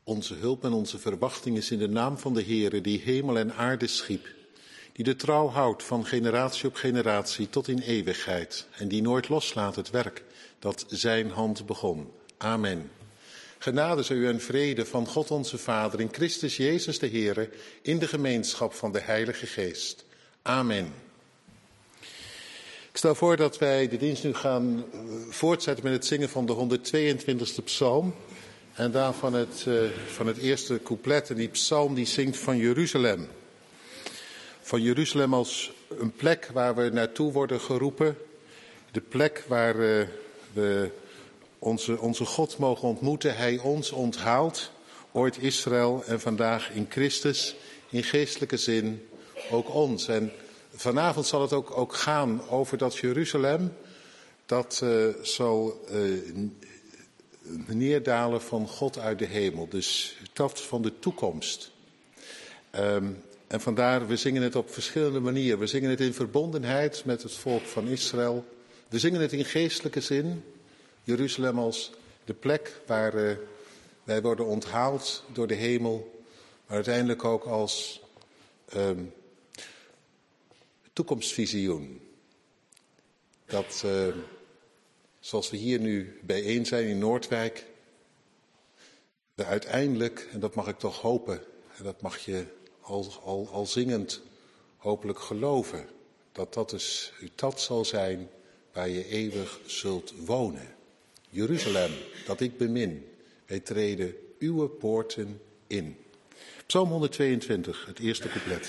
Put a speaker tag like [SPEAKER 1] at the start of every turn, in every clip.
[SPEAKER 1] Onze hulp en onze verwachting is in de naam van de Heere, die hemel en aarde schiep, die de trouw houdt van generatie op generatie tot in eeuwigheid en die nooit loslaat het werk dat zijn hand begon. Amen. Genade zij u en vrede van God onze Vader in Christus Jezus de Heere, in de gemeenschap van de Heilige Geest. Amen. Ik stel voor dat wij de dienst nu gaan voortzetten met het zingen van de 122e psalm. En daarvan van het eerste couplet. En die psalm die zingt van Jeruzalem. Van Jeruzalem als een plek waar we naartoe worden geroepen. De plek waar we onze God mogen ontmoeten. Hij ons onthaalt. Ooit Israël en vandaag in Christus. In geestelijke zin ook ons. En vanavond zal het ook gaan over dat Jeruzalem. Dat zal neerdalen van God uit de hemel. Dus dat van de toekomst. En vandaar, we zingen het op verschillende manieren. We zingen het in verbondenheid met het volk van Israël. We zingen het in geestelijke zin. Jeruzalem als de plek waar wij worden onthaald door de hemel. Maar uiteindelijk ook als toekomstvisioen. Dat, zoals we hier nu bijeen zijn in Noordwijk, we uiteindelijk, en dat mag ik toch hopen, en dat mag je al zingend hopelijk geloven, dat zal zijn waar je eeuwig zult wonen. Jeruzalem, dat ik bemin, wij treden uw poorten in. Psalm 122, het eerste couplet.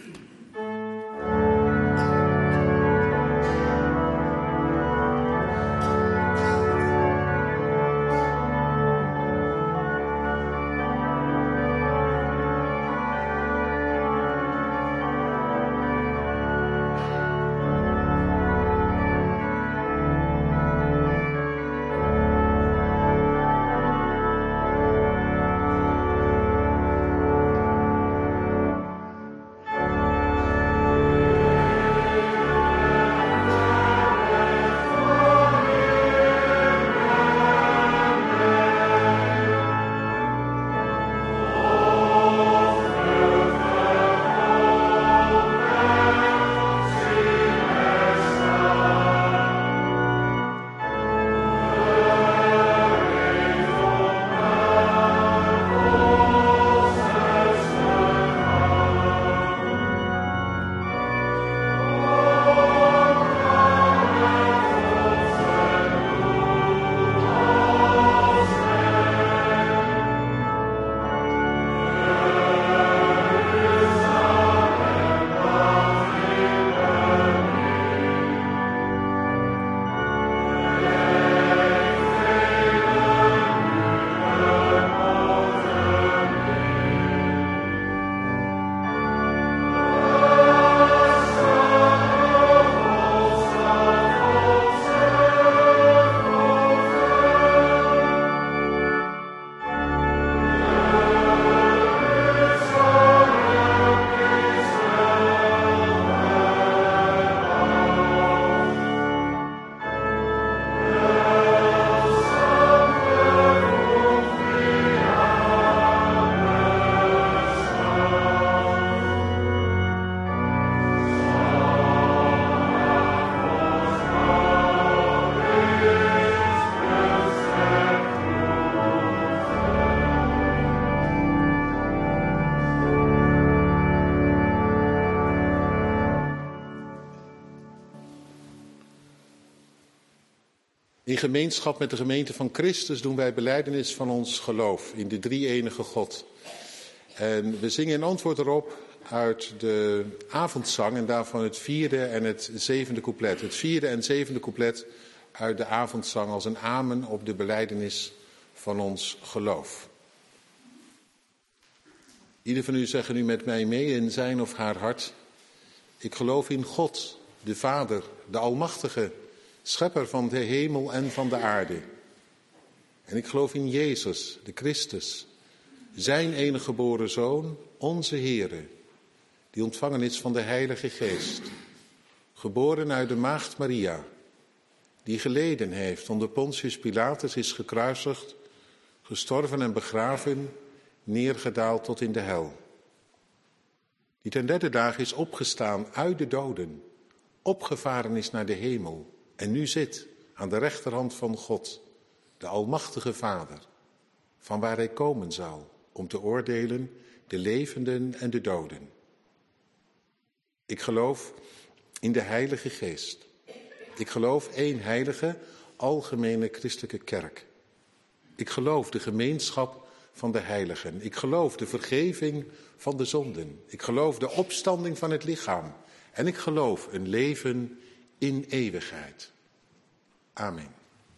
[SPEAKER 1] In gemeenschap met de gemeente van Christus doen wij belijdenis van ons geloof in de drie-enige God. En we zingen in antwoord erop uit de avondzang en daarvan het vierde en het zevende couplet. Het vierde en zevende couplet uit de avondzang als een amen op de belijdenis van ons geloof. Ieder van u zegt nu met mij mee in zijn of haar hart: ik geloof in God, de Vader, de Almachtige, Schepper van de hemel en van de aarde. En ik geloof in Jezus, de Christus, zijn enige geboren Zoon, onze Heere, die ontvangen is van de Heilige Geest, geboren uit de maagd Maria, die geleden heeft onder Pontius Pilatus, is gekruisigd, gestorven en begraven neergedaald tot in de hel. Die ten derde dagen is opgestaan uit de doden, opgevaren is naar de hemel en nu zit aan de rechterhand van God, de Almachtige Vader, van waar hij komen zal om te oordelen de levenden en de doden. Ik geloof in de Heilige Geest. Ik geloof één heilige, algemene christelijke kerk. Ik geloof de gemeenschap van de heiligen. Ik geloof de vergeving van de zonden. Ik geloof de opstanding van het lichaam. En ik geloof een leven in eeuwigheid. Amen.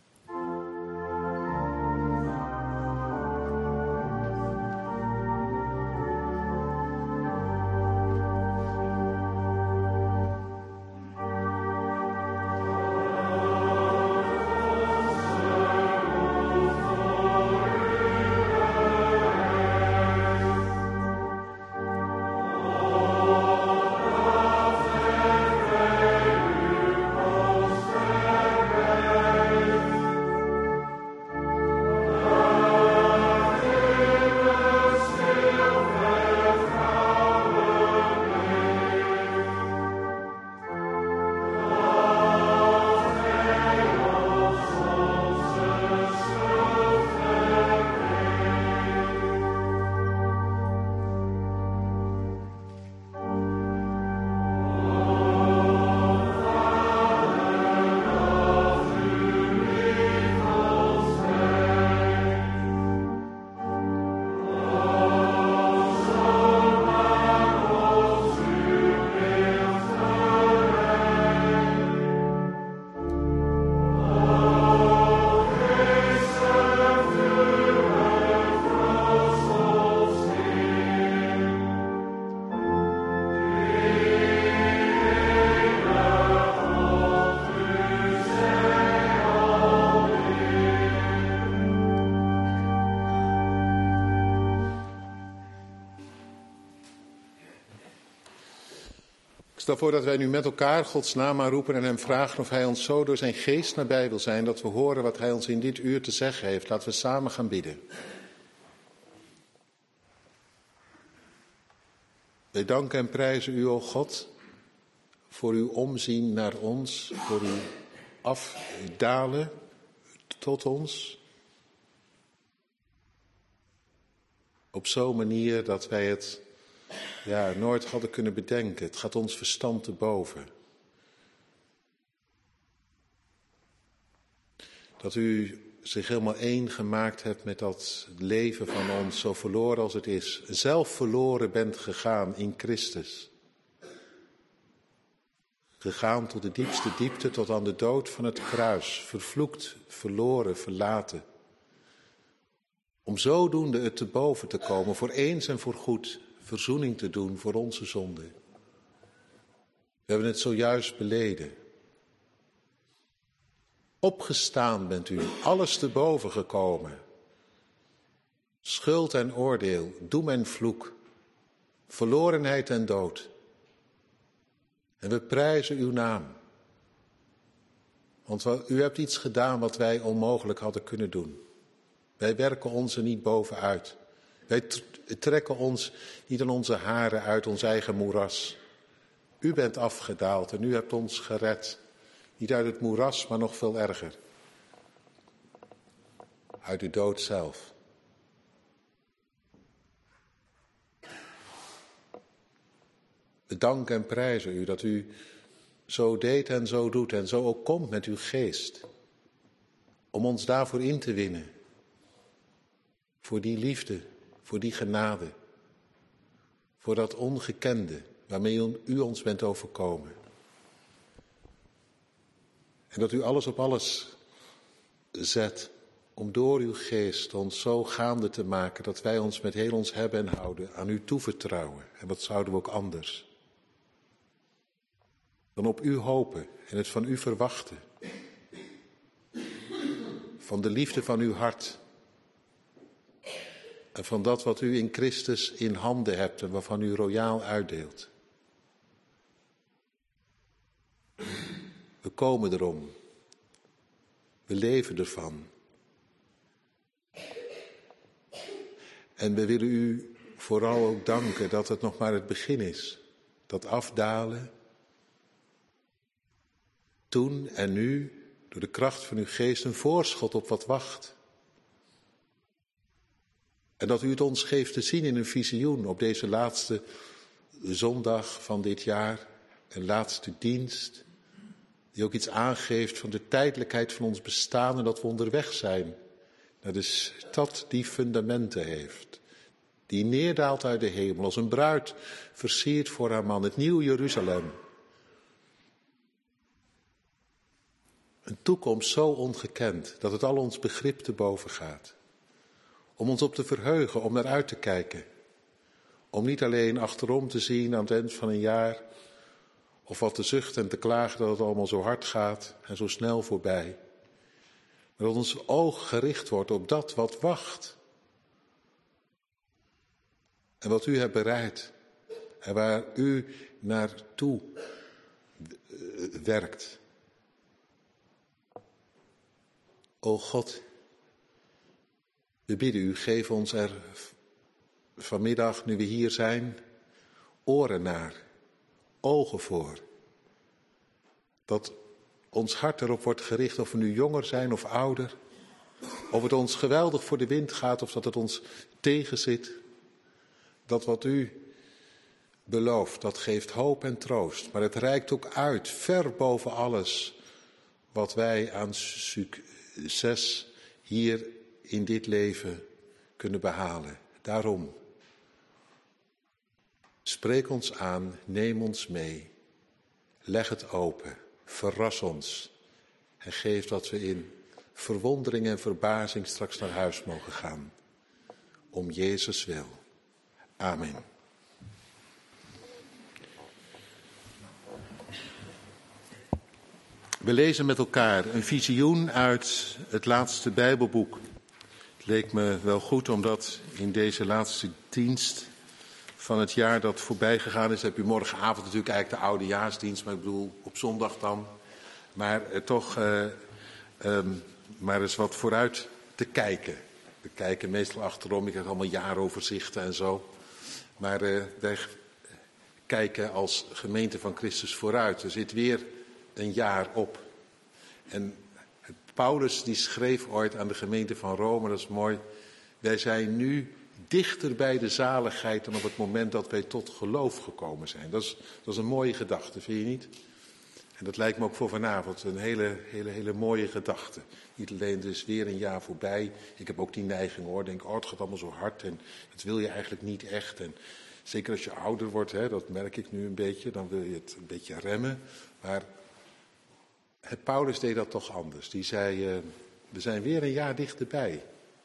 [SPEAKER 1] Ik stel voor dat wij nu met elkaar Gods naam aanroepen en hem vragen of hij ons zo door zijn geest nabij wil zijn, dat we horen wat hij ons in dit uur te zeggen heeft. Laten we samen gaan bidden. Wij danken en prijzen u, o God, voor uw omzien naar ons, voor uw afdalen tot ons. Op zo'n manier dat wij het nooit hadden kunnen bedenken. Het gaat ons verstand te boven. Dat u zich helemaal één gemaakt hebt met dat leven van ons, zo verloren als het is. Zelf verloren bent gegaan in Christus. Gegaan tot de diepste diepte, tot aan de dood van het kruis. Vervloekt, verloren, verlaten. Om zodoende het te boven te komen, voor eens en voor goed, verzoening te doen voor onze zonden. We hebben het zojuist beleden. Opgestaan bent u, alles te boven gekomen. Schuld en oordeel, doem en vloek, verlorenheid en dood. En we prijzen uw naam. Want u hebt iets gedaan wat wij onmogelijk hadden kunnen doen. Wij werken ons er niet bovenuit. Wij trekken ons niet aan onze haren uit ons eigen moeras. U bent afgedaald en u hebt ons gered. Niet uit het moeras, maar nog veel erger. Uit de dood zelf. We danken en prijzen u dat u zo deed en zo doet en zo ook komt met uw geest. Om ons daarvoor in te winnen. Voor die liefde, voor die genade. Voor dat ongekende waarmee u ons bent overkomen. En dat u alles op alles zet om door uw geest ons zo gaande te maken dat wij ons met heel ons hebben en houden aan u toevertrouwen. En wat zouden we ook anders dan op u hopen en het van u verwachten. Van de liefde van uw hart. En van dat wat u in Christus in handen hebt en waarvan u royaal uitdeelt. We komen erom. We leven ervan. En we willen u vooral ook danken dat het nog maar het begin is. Dat afdalen, toen en nu, door de kracht van uw geest, een voorschot op wat wacht. En dat u het ons geeft te zien in een visioen op deze laatste zondag van dit jaar, een laatste dienst, die ook iets aangeeft van de tijdelijkheid van ons bestaan en dat we onderweg zijn naar de stad die fundamenten heeft, die neerdaalt uit de hemel als een bruid versierd voor haar man, het nieuw Jeruzalem. Een toekomst zo ongekend dat het al ons begrip te boven gaat. Om ons op te verheugen, om naar uit te kijken. Om niet alleen achterom te zien aan het eind van een jaar, of wat te zuchten en te klagen dat het allemaal zo hard gaat en zo snel voorbij. Maar dat ons oog gericht wordt op dat wat wacht. En wat u hebt bereid. En waar u naartoe werkt. O God, we bidden u, geef ons er vanmiddag, nu we hier zijn, oren naar, ogen voor. Dat ons hart erop wordt gericht of we nu jonger zijn of ouder. Of het ons geweldig voor de wind gaat of dat het ons tegenzit. Dat wat u belooft, dat geeft hoop en troost. Maar het reikt ook uit, ver boven alles wat wij aan succes hier in dit leven kunnen behalen. Daarom, spreek ons aan, neem ons mee, leg het open, verras ons en geef dat we in verwondering en verbazing straks naar huis mogen gaan. Om Jezus wil. Amen. We lezen met elkaar een visioen uit het laatste Bijbelboek. Het leek me wel goed om dat in deze laatste dienst van het jaar dat voorbij gegaan is. Heb je morgenavond natuurlijk eigenlijk de oudejaarsdienst, maar ik bedoel op zondag dan. Maar toch maar eens wat vooruit te kijken. We kijken meestal achterom, ik heb allemaal jaaroverzichten en zo. Maar wij kijken als gemeente van Christus vooruit. Er zit weer een jaar op. En Paulus die schreef ooit aan de gemeente van Rome, dat is mooi. Wij zijn nu dichter bij de zaligheid dan op het moment dat wij tot geloof gekomen zijn. Dat is een mooie gedachte, vind je niet? En dat lijkt me ook voor vanavond een hele mooie gedachte. Niet alleen dus weer een jaar voorbij. Ik heb ook die neiging hoor. Denk, het gaat allemaal zo hard en dat wil je eigenlijk niet echt. En zeker als je ouder wordt, hè, dat merk ik nu een beetje, dan wil je het een beetje remmen. Maar Paulus deed dat toch anders. Die zei, we zijn weer een jaar dichterbij.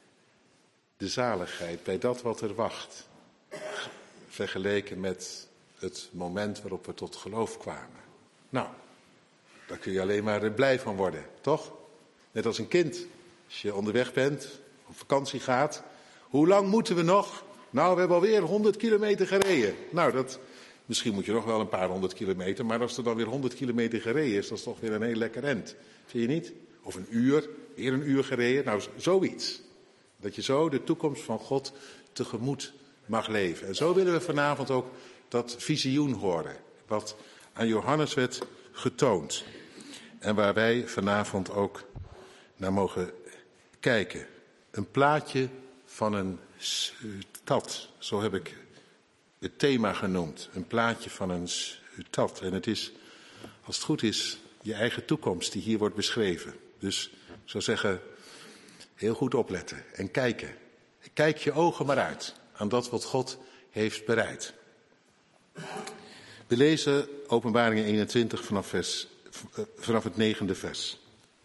[SPEAKER 1] De zaligheid, bij dat wat er wacht. Vergeleken met het moment waarop we tot geloof kwamen. Nou, daar kun je alleen maar blij van worden, toch? Net als een kind. Als je onderweg bent, op vakantie gaat. Hoe lang moeten we nog? Nou, we hebben alweer 100 kilometer gereden. Nou, misschien moet je nog wel een paar 100 kilometer. Maar als er dan weer 100 kilometer gereden is, dat is toch weer een heel lekker end. Vind je niet? Of een uur, weer een uur gereden. Nou, zoiets. Dat je zo de toekomst van God tegemoet mag leven. En zo willen we vanavond ook dat visioen horen. Wat aan Johannes werd getoond. En waar wij vanavond ook naar mogen kijken. Een plaatje van een stad. Zo heb ik het thema genoemd. Een plaatje van een stad. En het is, als het goed is, je eigen toekomst die hier wordt beschreven. Dus ik zou zeggen, heel goed opletten en kijken. Kijk je ogen maar uit aan dat wat God heeft bereid. We lezen Openbaringen 21 vanaf het 9e vers.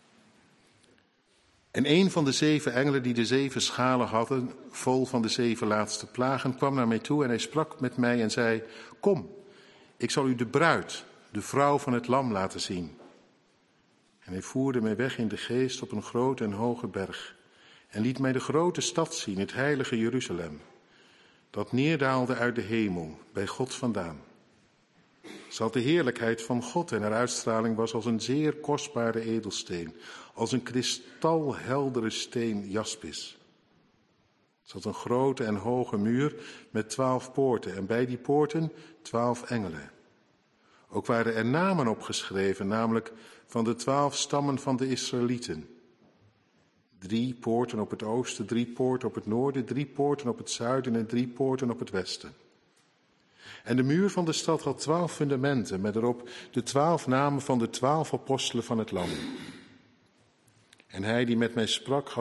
[SPEAKER 1] En een van de 7 engelen die de 7 schalen hadden, vol van de 7 laatste plagen, kwam naar mij toe en hij sprak met mij en zei, kom, ik zal u de bruid, de vrouw van het lam laten zien. En hij voerde mij weg in de geest op een grote en hoge berg en liet mij de grote stad zien, het heilige Jeruzalem, dat neerdaalde uit de hemel, bij God vandaan. Ze had de heerlijkheid van God en haar uitstraling was als een zeer kostbare edelsteen, als een kristalheldere steen jaspis. zat een grote en hoge muur met 12 poorten en bij die poorten 12 engelen. Ook waren er namen opgeschreven, namelijk van de 12 stammen van de Israëlieten. 3 poorten op het oosten, 3 poorten op het noorden, 3 poorten op het zuiden en 3 poorten op het westen. En de muur van de stad had 12 fundamenten, met erop de 12 namen van de 12 apostelen van het Lam. En hij die met mij sprak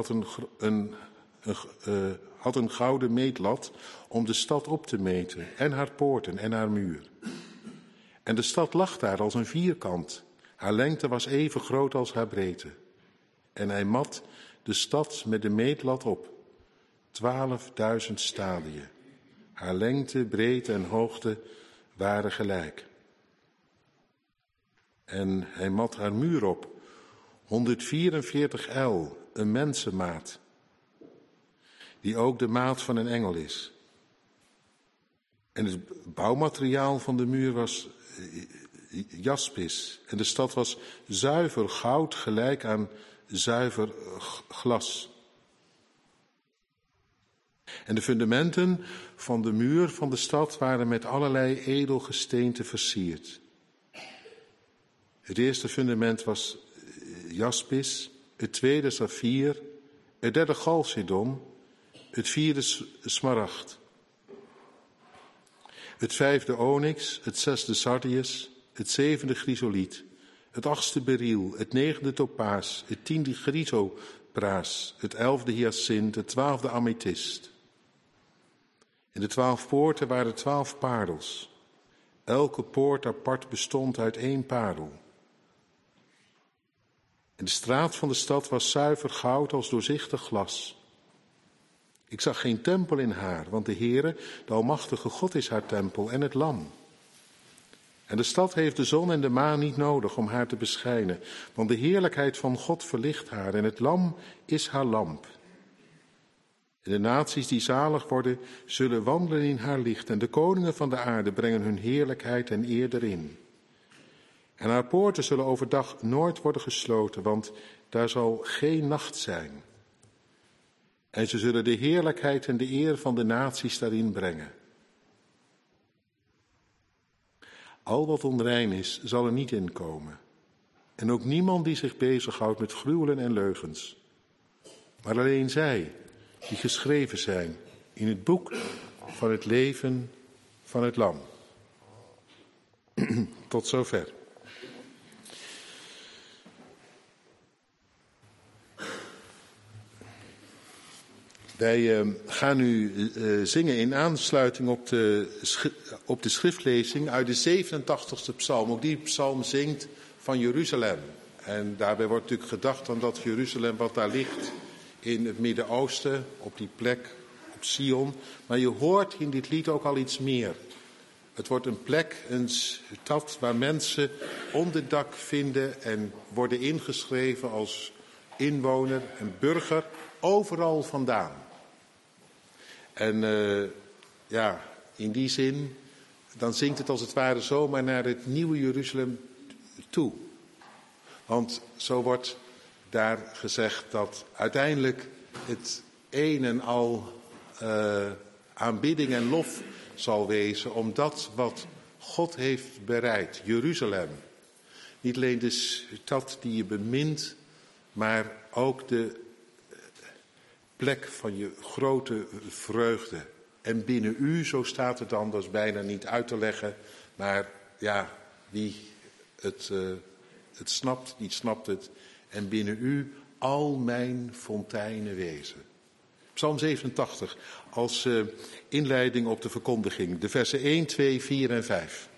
[SPEAKER 1] had een gouden meetlat om de stad op te meten, en haar poorten en haar muur. En de stad lag daar als een vierkant. Haar lengte was even groot als haar breedte. En hij mat de stad met de meetlat op, 12.000 stadien. Haar lengte, breedte en hoogte waren gelijk. En hij mat haar muur op, 144 el, een mensenmaat, die ook de maat van een engel is. En het bouwmateriaal van de muur was jaspis. En de stad was zuiver goud, gelijk aan zuiver glas. En de fundamenten van de muur van de stad waren met allerlei edelgesteenten versierd. Het eerste fundament was jaspis, het tweede saffier, het derde chalcedon, het vierde smaragd, het vijfde onyx, het zesde sardius, het zevende chrysoliet, het achtste beryl, het negende topaas, het tiende chrysopraas, het 11e hyacint, het 12e amethyst. In de 12 poorten waren 12 parels. Elke poort apart bestond uit 1 parel. En de straat van de stad was zuiver goud als doorzichtig glas. Ik zag geen tempel in haar, want de Heere, de Almachtige God, is haar tempel en het Lam. En de stad heeft de zon en de maan niet nodig om haar te beschijnen, want de heerlijkheid van God verlicht haar en het Lam is haar lamp. En de naties die zalig worden, zullen wandelen in haar licht en de koningen van de aarde brengen hun heerlijkheid en eer erin. En haar poorten zullen overdag nooit worden gesloten, want daar zal geen nacht zijn. En ze zullen de heerlijkheid en de eer van de naties daarin brengen. Al wat onrein is, zal er niet in komen. En ook niemand die zich bezighoudt met gruwelen en leugens. Maar alleen zij die geschreven zijn in het boek van het leven van het Lam. Tot zover. Wij gaan nu zingen in aansluiting op de schriftlezing uit de 87e psalm. Ook die psalm zingt van Jeruzalem. En daarbij wordt natuurlijk gedacht aan dat Jeruzalem wat daar ligt in het Midden-Oosten, op die plek, op Sion. Maar je hoort in dit lied ook al iets meer. Het wordt een plek, een stad waar mensen onderdak vinden en worden ingeschreven als inwoner en burger overal vandaan. En in die zin, dan zingt het als het ware zomaar naar het nieuwe Jeruzalem toe. Want zo wordt daar gezegd dat uiteindelijk het een en al aanbidding en lof zal wezen om dat wat God heeft bereid, Jeruzalem. Niet alleen de stad die je bemint, maar ook de plek van je grote vreugde. En binnen u, zo staat het dan, dat is bijna niet uit te leggen, maar ja, wie het snapt, die snapt het. En binnen u al mijn fonteinen wezen. Psalm 87 als inleiding op de verkondiging. De versen 1, 2, 4 en 5.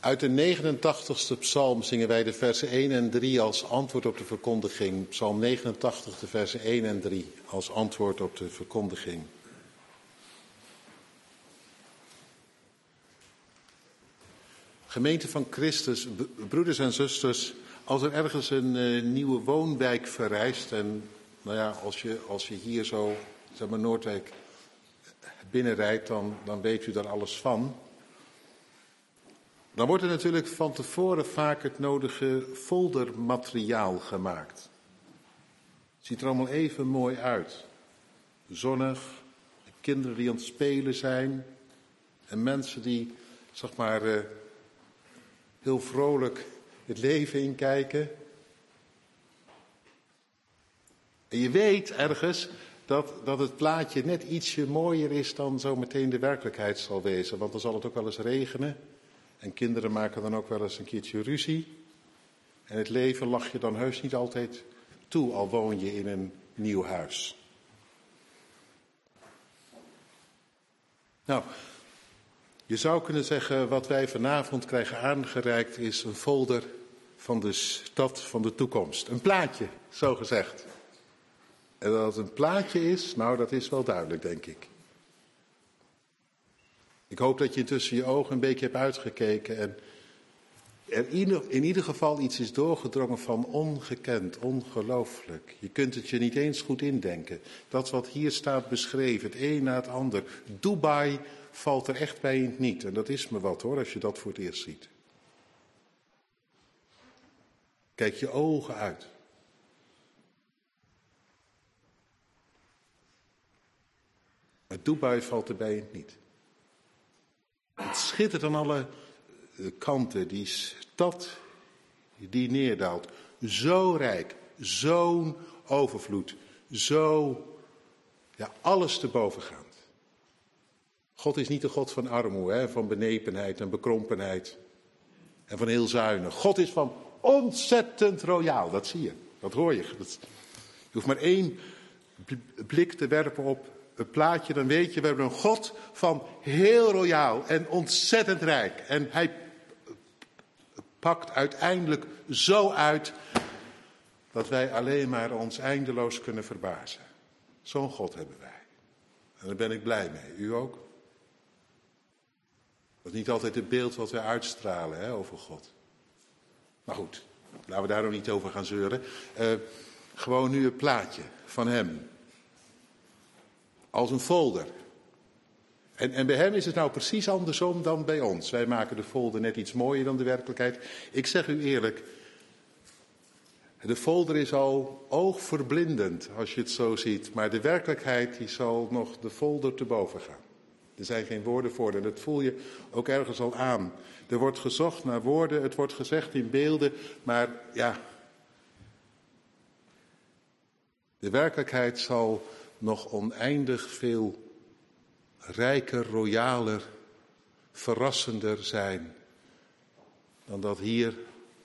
[SPEAKER 1] Uit de 89ste psalm zingen wij de versen 1 en 3 als antwoord op de verkondiging. Psalm 89, de versen 1 en 3 als antwoord op de verkondiging. Gemeente van Christus, broeders en zusters, als er ergens een nieuwe woonwijk verrijst en nou ja, als je hier zo, zeg maar Noordwijk, binnenrijdt, dan weet u daar alles van. Dan wordt er natuurlijk van tevoren vaak het nodige foldermateriaal gemaakt. Het ziet er allemaal even mooi uit. Zonnig, kinderen die aan het spelen zijn en mensen die, zeg maar, heel vrolijk het leven inkijken. En je weet ergens dat het plaatje net ietsje mooier is dan zo meteen de werkelijkheid zal wezen. Want dan zal het ook wel eens regenen. En kinderen maken dan ook wel eens een keertje ruzie. En het leven lach je dan heus niet altijd toe, al woon je in een nieuw huis. Nou, je zou kunnen zeggen, wat wij vanavond krijgen aangereikt is een folder van de stad van de toekomst. Een plaatje, zo gezegd. En dat het een plaatje is, nou dat is wel duidelijk, denk ik. Ik hoop dat je intussen je ogen een beetje hebt uitgekeken en er in ieder geval iets is doorgedrongen van ongekend, ongelooflijk. Je kunt het je niet eens goed indenken. Dat wat hier staat beschreven, het een na het ander. Dubai valt er echt bij in het niet. En dat is me wat hoor, als je dat voor het eerst ziet. Kijk je ogen uit. Maar Dubai valt er bij in het niet. Het schittert aan alle kanten, die stad die neerdaalt. Zo rijk, zo'n overvloed, zo, ja, alles te bovengaand. God is niet de God van armoede, hè, van benepenheid en bekrompenheid en van heel zuinig. God is van ontzettend royaal, dat zie je, dat hoor je. Je hoeft maar één blik te werpen op het plaatje, dan weet je, we hebben een God van heel royaal en ontzettend rijk. En hij pakt uiteindelijk zo uit dat wij alleen maar ons eindeloos kunnen verbazen. Zo'n God hebben wij. En daar ben ik blij mee. U ook? Dat is niet altijd het beeld wat wij uitstralen, hè, over God. Maar goed, laten we daar nog niet over gaan zeuren. Gewoon nu het plaatje van hem. Als een folder. En bij hem is het nou precies andersom dan bij ons. Wij maken de folder net iets mooier dan de werkelijkheid. Ik zeg u eerlijk, de folder is al oogverblindend als je het zo ziet. Maar de werkelijkheid die zal nog de folder te boven gaan. Er zijn geen woorden voor en dat voel je ook ergens al aan. Er wordt gezocht naar woorden, het wordt gezegd in beelden, maar ja, de werkelijkheid zal nog oneindig veel rijker, royaler, verrassender zijn dan dat hier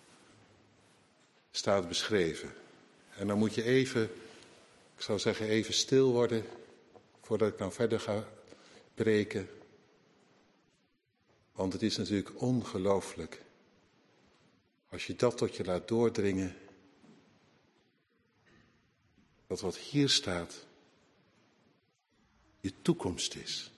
[SPEAKER 1] staat beschreven. En dan moet je even, ik zou zeggen even stil worden voordat ik nou verder ga preken. Want het is natuurlijk ongelooflijk als je dat tot je laat doordringen, dat wat hier staat je toekomst is.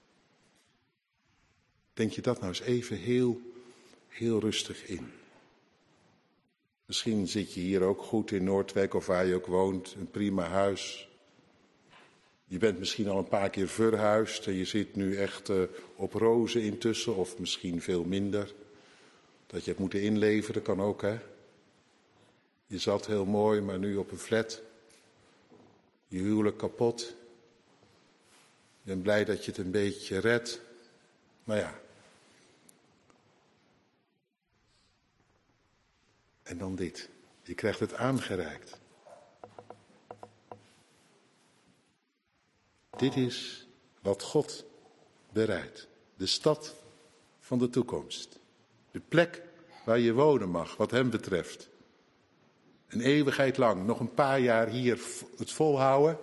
[SPEAKER 1] Denk je dat nou eens even heel rustig in. Misschien zit je hier ook goed in Noordwijk of waar je ook woont, een prima huis. Je bent misschien al een paar keer verhuisd en je zit nu echt op rozen intussen of misschien veel minder. Dat je hebt moeten inleveren, kan ook hè. Je zat heel mooi, maar nu op een flat. Je huwelijk kapot. Je bent blij dat je het een beetje redt. Nou ja. En dan dit. Je krijgt het aangereikt. Dit is wat God bereidt. De stad van de toekomst. De plek waar je wonen mag, wat hem betreft. Een eeuwigheid lang, nog een paar jaar hier het volhouden.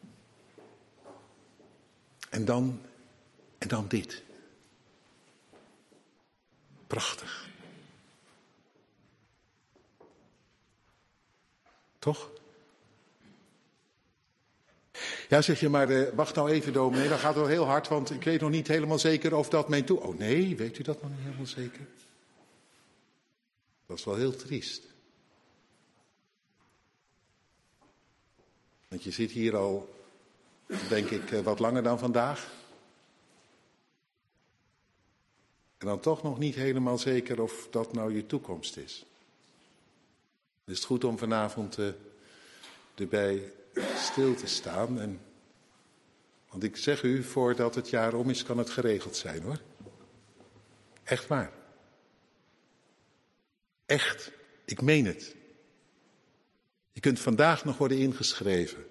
[SPEAKER 1] En dan dit. Prachtig. Toch? Ja, zeg je, maar wacht nou even, dominee, dat gaat wel heel hard, want ik weet nog niet helemaal zeker of dat mijn toe... Oh nee, weet u dat nog niet helemaal zeker? Dat is wel heel triest. Want je zit hier al, denk ik, wat langer dan vandaag. En dan toch nog niet helemaal zeker of dat nou je toekomst is. Het is goed om vanavond erbij stil te staan. Want ik zeg u, voordat het jaar om is, kan het geregeld zijn, hoor. Echt waar. Echt. Ik meen het. Je kunt vandaag nog worden ingeschreven.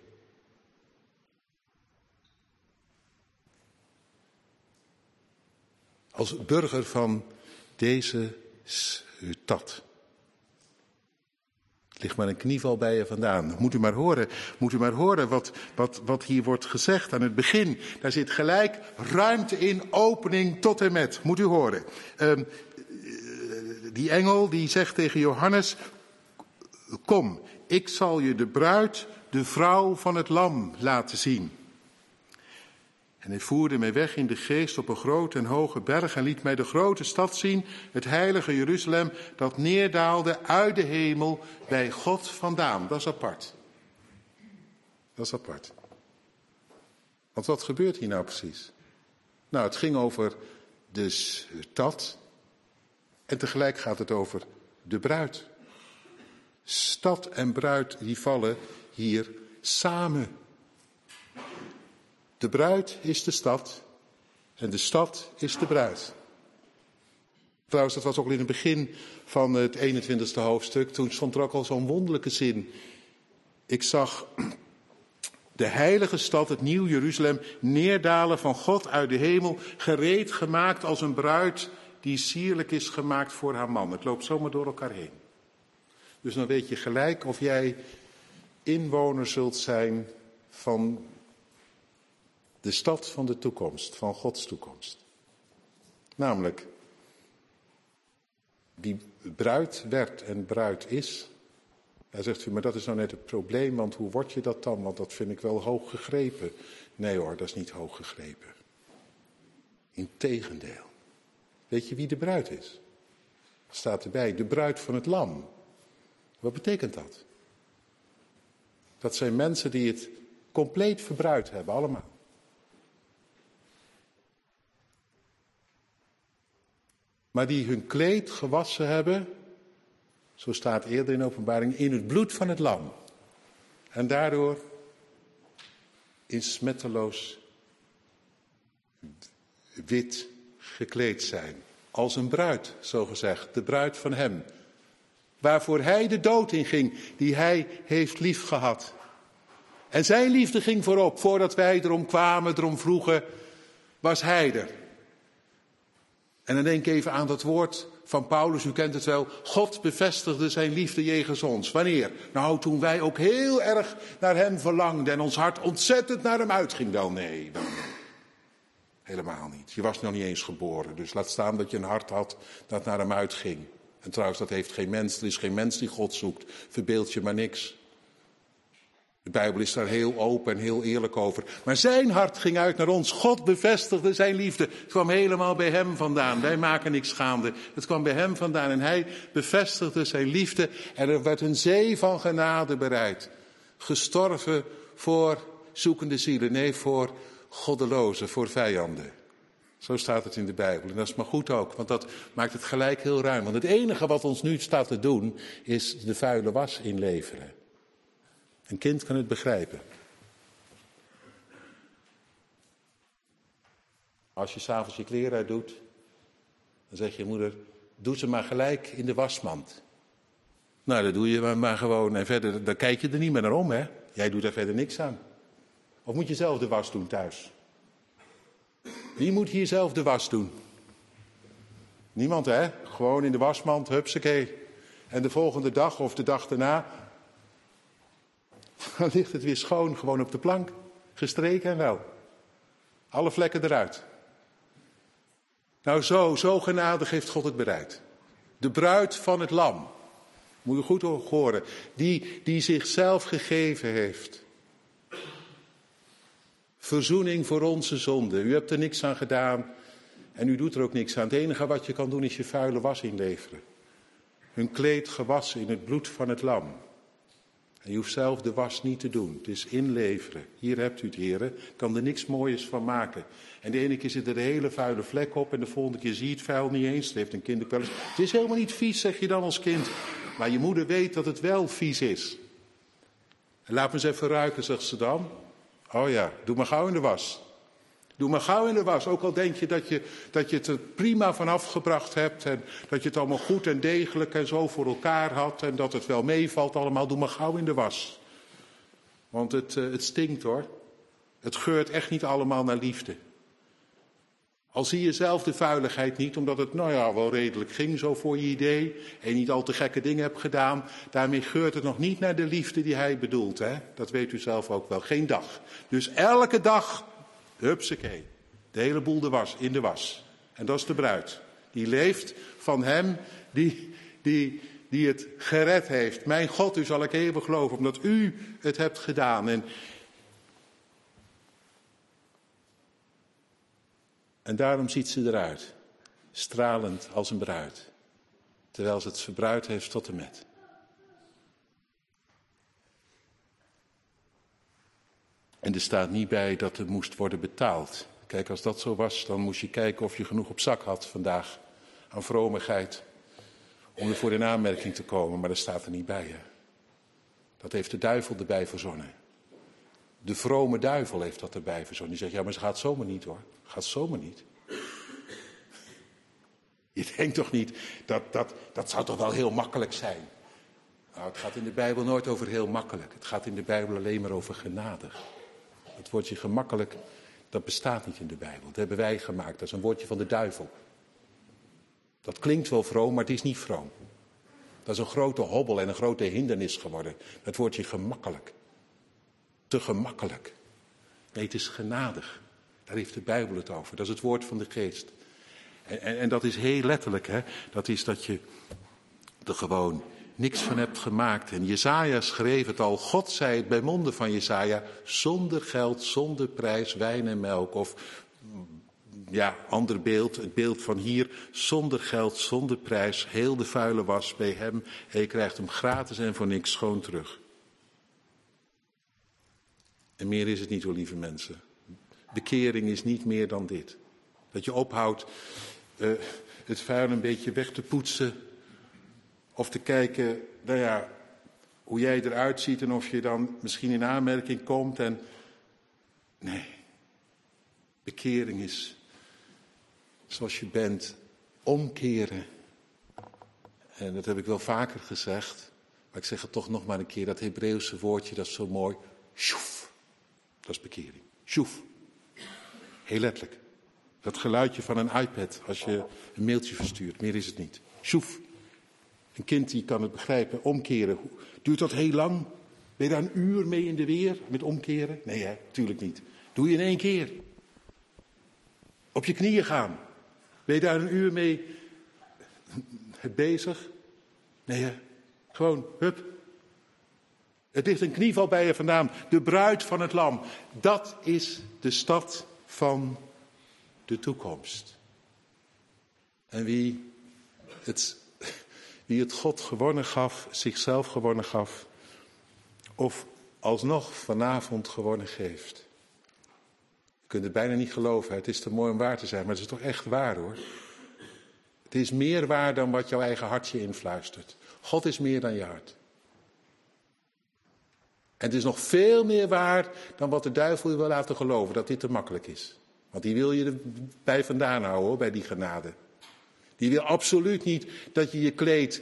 [SPEAKER 1] Als burger van deze stad. Ligt maar een knieval bij je vandaan. Moet u maar horen wat hier wordt gezegd aan het begin. Daar zit gelijk ruimte in, opening tot en met. Moet u horen. Die engel die zegt tegen Johannes: kom, ik zal je de bruid, de vrouw van het lam laten zien. En hij voerde mij weg in de geest op een grote en hoge berg en liet mij de grote stad zien, het heilige Jeruzalem, dat neerdaalde uit de hemel bij God vandaan. Dat is apart. Dat is apart. Want wat gebeurt hier nou precies? Nou, het ging over de stad en tegelijk gaat het over de bruid. Stad en bruid die vallen hier samen. De bruid is de stad en de stad is de bruid. Trouwens, dat was ook al in het begin van het 21e hoofdstuk. Toen stond er ook al zo'n wonderlijke zin. Ik zag de heilige stad, het nieuw Jeruzalem, neerdalen van God uit de hemel, gereed gemaakt als een bruid die sierlijk is gemaakt voor haar man. Het loopt zomaar door elkaar heen. Dus dan weet je gelijk of jij inwoner zult zijn van de stad van de toekomst, van Gods toekomst. Namelijk, die bruid werd en bruid is. Hij zegt u, maar dat is nou net het probleem, want hoe word je dat dan? Want dat vind ik wel hoog gegrepen. Nee hoor, dat is niet hoog gegrepen. Integendeel. Weet je wie de bruid is? Staat erbij, de bruid van het lam. Wat betekent dat? Dat zijn mensen die het compleet verbruid hebben, allemaal. Maar die hun kleed gewassen hebben, zo staat eerder in Openbaring, in het bloed van het lam. En daardoor in smetteloos wit gekleed zijn. Als een bruid, zo gezegd, de bruid van hem. Waarvoor hij de dood inging, die hij heeft liefgehad. En zijn liefde ging voorop, voordat wij erom kwamen, erom vroegen, was hij er. En dan denk ik even aan dat woord van Paulus, u kent het wel. God bevestigde zijn liefde jegens ons. Wanneer? Nou, toen wij ook heel erg naar hem verlangden en ons hart ontzettend naar hem uitging. Wel nee, helemaal niet. Je was nog niet eens geboren, dus laat staan dat je een hart had dat naar hem uitging. En trouwens, dat heeft geen mens. Er is geen mens die God zoekt. Verbeeld je maar niks. De Bijbel is daar heel open en heel eerlijk over. Maar zijn hart ging uit naar ons. God bevestigde zijn liefde. Het kwam helemaal bij hem vandaan. Wij maken niks gaande. Het kwam bij hem vandaan en hij bevestigde zijn liefde. En er werd een zee van genade bereid. Gestorven voor zoekende zielen. Nee, voor goddelozen, voor vijanden. Zo staat het in de Bijbel. En dat is maar goed ook, want dat maakt het gelijk heel ruim. Want het enige wat ons nu staat te doen, is de vuile was inleveren. Een kind kan het begrijpen. Als je 's avonds je kleren uit doet, dan zegt je moeder, doe ze maar gelijk in de wasmand. Nou, dat doe je maar gewoon. En verder, dan kijk je er niet meer naar om, hè. Jij doet er verder niks aan. Of moet je zelf de was doen thuis? Wie moet hier zelf de was doen? Niemand, hè? Gewoon in de wasmand, hupsakee. En de volgende dag of de dag daarna, dan ligt het weer schoon, gewoon op de plank. Gestreken en wel. Alle vlekken eruit. Nou zo genadig heeft God het bereid. De bruid van het lam. Moet je goed horen. Die zichzelf gegeven heeft. Verzoening voor onze zonde. U hebt er niks aan gedaan. En u doet er ook niks aan. Het enige wat je kan doen is je vuile was inleveren. Hun kleed gewassen in het bloed van het lam. En je hoeft zelf de was niet te doen. Het is inleveren. Hier hebt u het, heren. Kan er niks moois van maken. En de ene keer zit er een hele vuile vlek op. En de volgende keer zie je het vuil niet eens. Het heeft een kind ook wel eens. Het is helemaal niet vies, zeg je dan als kind. Maar je moeder weet dat het wel vies is. En laat me eens even ruiken, zegt ze dan. Oh ja, doe maar gauw in de was. Doe maar gauw in de was. Ook al denk je dat je het er prima van afgebracht hebt. En dat je het allemaal goed en degelijk en zo voor elkaar had. En dat het wel meevalt allemaal. Doe maar gauw in de was. Want het stinkt hoor. Het geurt echt niet allemaal naar liefde. Al zie je zelf de vuiligheid niet. Omdat het wel redelijk ging zo voor je idee. En niet al te gekke dingen hebt gedaan. Daarmee geurt het nog niet naar de liefde die hij bedoelt. Hè? Dat weet u zelf ook wel. Geen dag. Dus elke dag. Hupsakee, de hele boel in de was. En dat is de bruid. Die leeft van hem die het gered heeft. Mijn God, u zal ik eeuwig geloven, omdat u het hebt gedaan. En daarom ziet ze eruit, stralend als een bruid. Terwijl ze het verbruid heeft tot en met. En er staat niet bij dat er moest worden betaald. Kijk, als dat zo was, dan moest je kijken of je genoeg op zak had vandaag aan vromigheid. Om er voor in aanmerking te komen, maar dat staat er niet bij. Hè? Dat heeft de duivel erbij verzonnen. De vrome duivel heeft dat erbij verzonnen. Die zegt, ja, maar ze gaat zomaar niet hoor. Gaat zomaar niet. Je denkt toch niet, dat zou toch wel heel makkelijk zijn. Nou, het gaat in de Bijbel nooit over heel makkelijk. Het gaat in de Bijbel alleen maar over genadig. Het woordje gemakkelijk, dat bestaat niet in de Bijbel. Dat hebben wij gemaakt, dat is een woordje van de duivel. Dat klinkt wel vroom, maar het is niet vroom. Dat is een grote hobbel en een grote hindernis geworden. Het woordje gemakkelijk. Te gemakkelijk. Nee, het is genadig. Daar heeft de Bijbel het over. Dat is het woord van de geest. En dat is heel letterlijk, hè. Dat is dat je er gewoon niks van hebt gemaakt. En Jesaja schreef het al. God zei het bij monden van Jesaja. Zonder geld, zonder prijs, wijn en melk. Of ja, ander beeld. Het beeld van hier. Zonder geld, zonder prijs. Heel de vuile was bij hem. En je krijgt hem gratis en voor niks schoon terug. En meer is het niet hoor, lieve mensen. Bekering is niet meer dan dit. Dat je ophoudt het vuil een beetje weg te poetsen. Of te kijken, hoe jij eruit ziet en of je dan misschien in aanmerking komt. Nee, bekering is zoals je bent, omkeren. En dat heb ik wel vaker gezegd. Maar ik zeg het toch nog maar een keer, dat Hebreeuwse woordje, dat is zo mooi. Sjoef, dat is bekering. Sjoef. Heel letterlijk. Dat geluidje van een iPad als je een mailtje verstuurt. Meer is het niet. Sjoef. Een kind die kan het begrijpen. Omkeren. Duurt dat heel lang? Ben je daar een uur mee in de weer met omkeren? Nee, hè? Tuurlijk niet. Doe je in 1 keer. Op je knieën gaan. Ben je daar een uur mee bezig? Nee, hè? Gewoon, hup. Het ligt een knieval bij je vandaan. De bruid van het lam. Dat is de stad van de toekomst. En wie het God gewonnen gaf, zichzelf gewonnen gaf, of alsnog vanavond gewonnen geeft. Je kunt het bijna niet geloven, het is te mooi om waar te zijn, maar het is toch echt waar hoor. Het is meer waar dan wat jouw eigen hartje influistert. God is meer dan je hart. En het is nog veel meer waar dan wat de duivel je wil laten geloven, dat dit te makkelijk is. Want die wil je erbij vandaan houden hoor, bij die genade. Die wil absoluut niet dat je je kleed,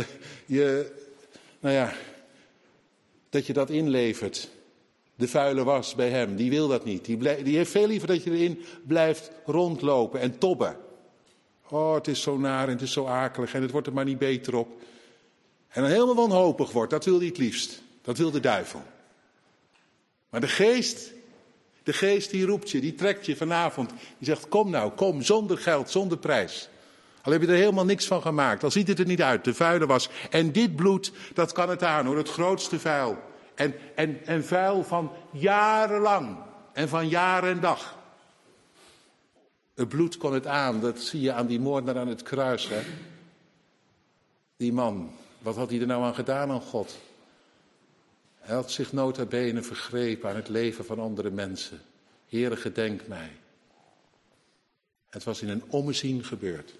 [SPEAKER 1] dat je dat inlevert. De vuile was bij hem, die wil dat niet. Die heeft veel liever dat je erin blijft rondlopen en tobben. Oh, het is zo naar en het is zo akelig en het wordt er maar niet beter op. En dan helemaal wanhopig wordt, dat wil hij het liefst. Dat wil de duivel. Maar de geest, De geest die roept je, die trekt je vanavond. Die zegt, kom nou, kom, zonder geld, zonder prijs. Al heb je er helemaal niks van gemaakt, al ziet het er niet uit, de vuile was. En dit bloed, dat kan het aan hoor, het grootste vuil. En vuil van jarenlang en van jaar en dag. Het bloed kon het aan, dat zie je aan die moordenaar aan het kruis. Hè? Die man, wat had hij er nou aan gedaan aan God? Hij had zich nota bene vergrepen aan het leven van andere mensen. Heere, gedenk mij. Het was in een ommezien gebeurd.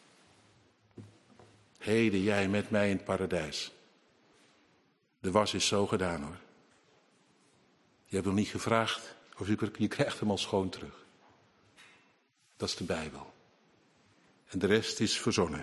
[SPEAKER 1] Heden jij met mij in het paradijs. De was is zo gedaan hoor. Je hebt nog niet gevraagd of je krijgt hem al schoon terug. Dat is de Bijbel. En de rest is verzonnen.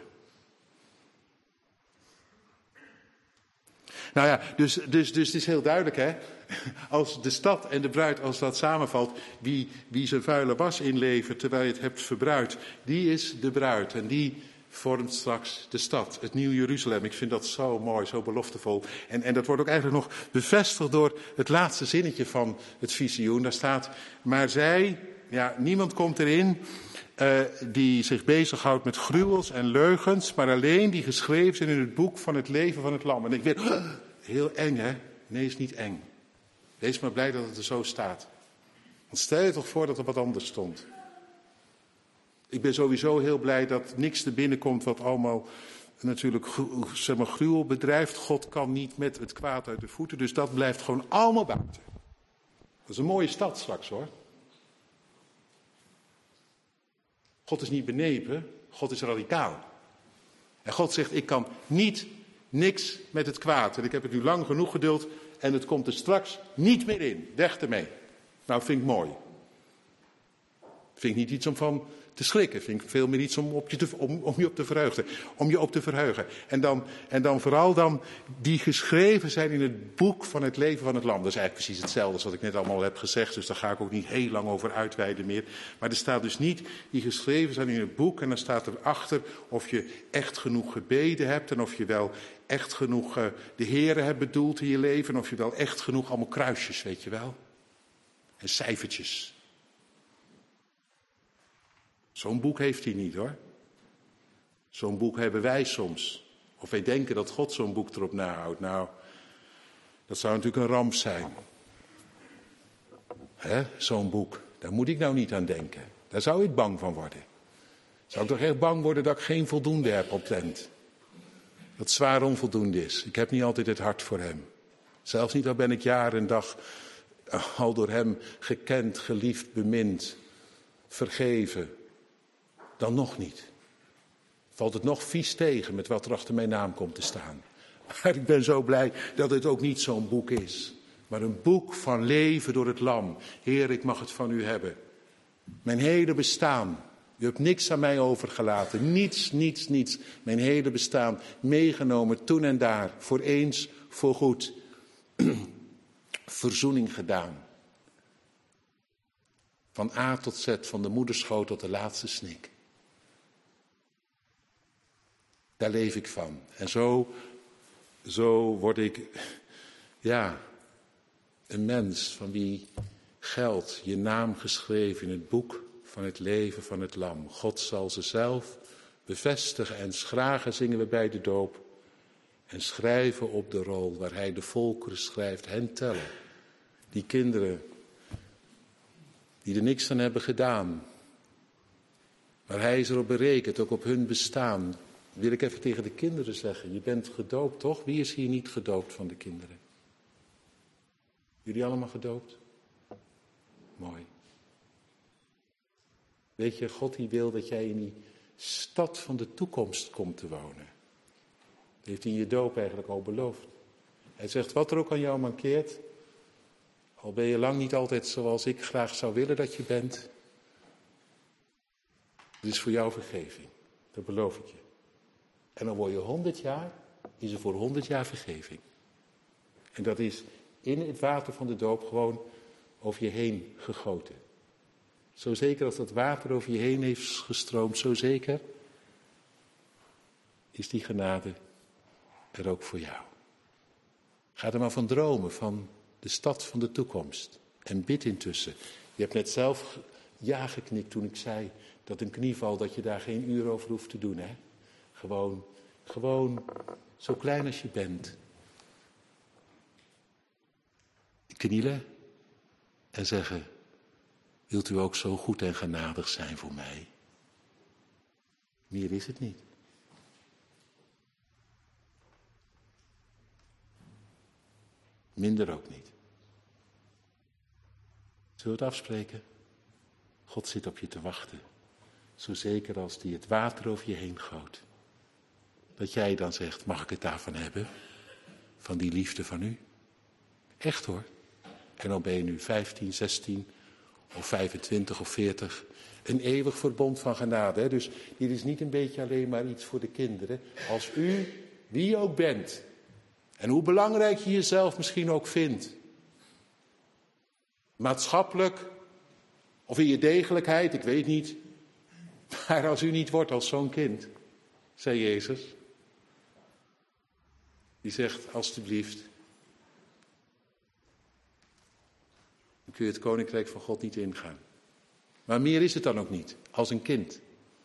[SPEAKER 1] Nou ja, dus het is heel duidelijk hè. Als de stad en de bruid, als dat samenvalt, wie zijn vuile was inlevert terwijl je het hebt verbruikt, die is de bruid en die vormt straks de stad, het nieuwe Jeruzalem. Ik vind dat zo mooi, zo beloftevol. En dat wordt ook eigenlijk nog bevestigd door het laatste zinnetje van het visioen. Daar staat, maar zij, ja, niemand komt erin die zich bezighoudt met gruwels en leugens, maar alleen die geschreven zijn in het boek van het leven van het lam. En ik weet, heel eng hè? Nee, is niet eng. Wees maar blij dat het er zo staat. Want stel je toch voor dat er wat anders stond. Ik ben sowieso heel blij dat niks er binnenkomt wat allemaal natuurlijk zeg maar, gruwel bedrijft. God kan niet met het kwaad uit de voeten, dus dat blijft gewoon allemaal buiten. Dat is een mooie stad straks hoor. God is niet benepen, God is radicaal. En God zegt, ik kan niks met het kwaad. En ik heb het nu lang genoeg geduld en het komt er straks niet meer in. Weg ermee. Nou, vind ik mooi. Vind ik niet iets om van te schrikken. Vind ik veel meer iets om je op te verheugen. En dan vooral dan die geschreven zijn in het boek van het leven van het lam. Dat is eigenlijk precies hetzelfde als wat ik net allemaal heb gezegd. Dus daar ga ik ook niet heel lang over uitweiden meer. Maar er staat dus niet die geschreven zijn in het boek. En dan staat erachter of je echt genoeg gebeden hebt. En of je wel echt genoeg de Heere hebt bedoeld in je leven. En of je wel echt genoeg allemaal kruisjes, weet je wel. En cijfertjes. Zo'n boek heeft hij niet hoor. Zo'n boek hebben wij soms. Of wij denken dat God zo'n boek erop nahoudt. Nou, dat zou natuurlijk een ramp zijn. Zo'n boek, daar moet ik nou niet aan denken. Daar zou ik bang van worden. Zou ik toch echt bang worden dat ik geen voldoende heb op het eind. Dat het zwaar onvoldoende is. Ik heb niet altijd het hart voor hem. Zelfs niet al ben ik jaar en dag al door hem gekend, geliefd, bemind, vergeven. Dan nog niet. Valt het nog vies tegen met wat er achter mijn naam komt te staan. Maar ik ben zo blij dat het ook niet zo'n boek is. Maar een boek van leven door het lam. Heer, ik mag het van u hebben. Mijn hele bestaan. U hebt niks aan mij overgelaten. Niets. Mijn hele bestaan meegenomen toen en daar. Voor eens, voor goed. Verzoening gedaan. Van A tot Z, van de moederschoot tot de laatste snik. Daar leef ik van. En zo word ik, ja, een mens van wie geldt je naam geschreven in het boek van het leven van het lam. God zal ze zelf bevestigen en schragen zingen we bij de doop. En schrijven op de rol waar hij de volkeren schrijft, hen tellen. Die kinderen die er niks aan hebben gedaan. Maar hij is erop berekend, ook op hun bestaan. Wil ik even tegen de kinderen zeggen, je bent gedoopt toch? Wie is hier niet gedoopt van de kinderen? Jullie allemaal gedoopt? Mooi. Weet je, God die wil dat jij in die stad van de toekomst komt te wonen. Dat heeft hij in je doop eigenlijk al beloofd. Hij zegt, wat er ook aan jou mankeert, al ben je lang niet altijd zoals ik graag zou willen dat je bent. Het is voor jou vergeving, dat beloof ik je. En dan word je 100 jaar, is er voor 100 jaar vergeving. En dat is in het water van de doop gewoon over je heen gegoten. Zo zeker als dat water over je heen heeft gestroomd, zo zeker is die genade er ook voor jou. Ga er maar van dromen, van de stad van de toekomst. En bid intussen, Je hebt net zelf ja geknikt toen ik zei dat een knieval, dat je daar geen uur over hoeft te doen. Hè? Gewoon zo klein als je bent. Knielen en zeggen, wilt u ook zo goed en genadig zijn voor mij? Meer is het niet. Minder ook niet. Zullen we het afspreken? God zit op je te wachten. Zo zeker als die het water over je heen gooit. Dat jij dan zegt, mag ik het daarvan hebben? Van die liefde van u? Echt hoor. En dan ben je nu 15, 16 of 25 of 40. Een eeuwig verbond van genade. Hè? Dus dit is niet een beetje alleen maar iets voor de kinderen. Als u, wie je ook bent. En hoe belangrijk je jezelf misschien ook vindt. Maatschappelijk. Of in je degelijkheid, ik weet niet. Maar als u niet wordt als zo'n kind. Zei Jezus. Die zegt, alstublieft. Dan kun je het koninkrijk van God niet ingaan. Maar meer is het dan ook niet, als een kind.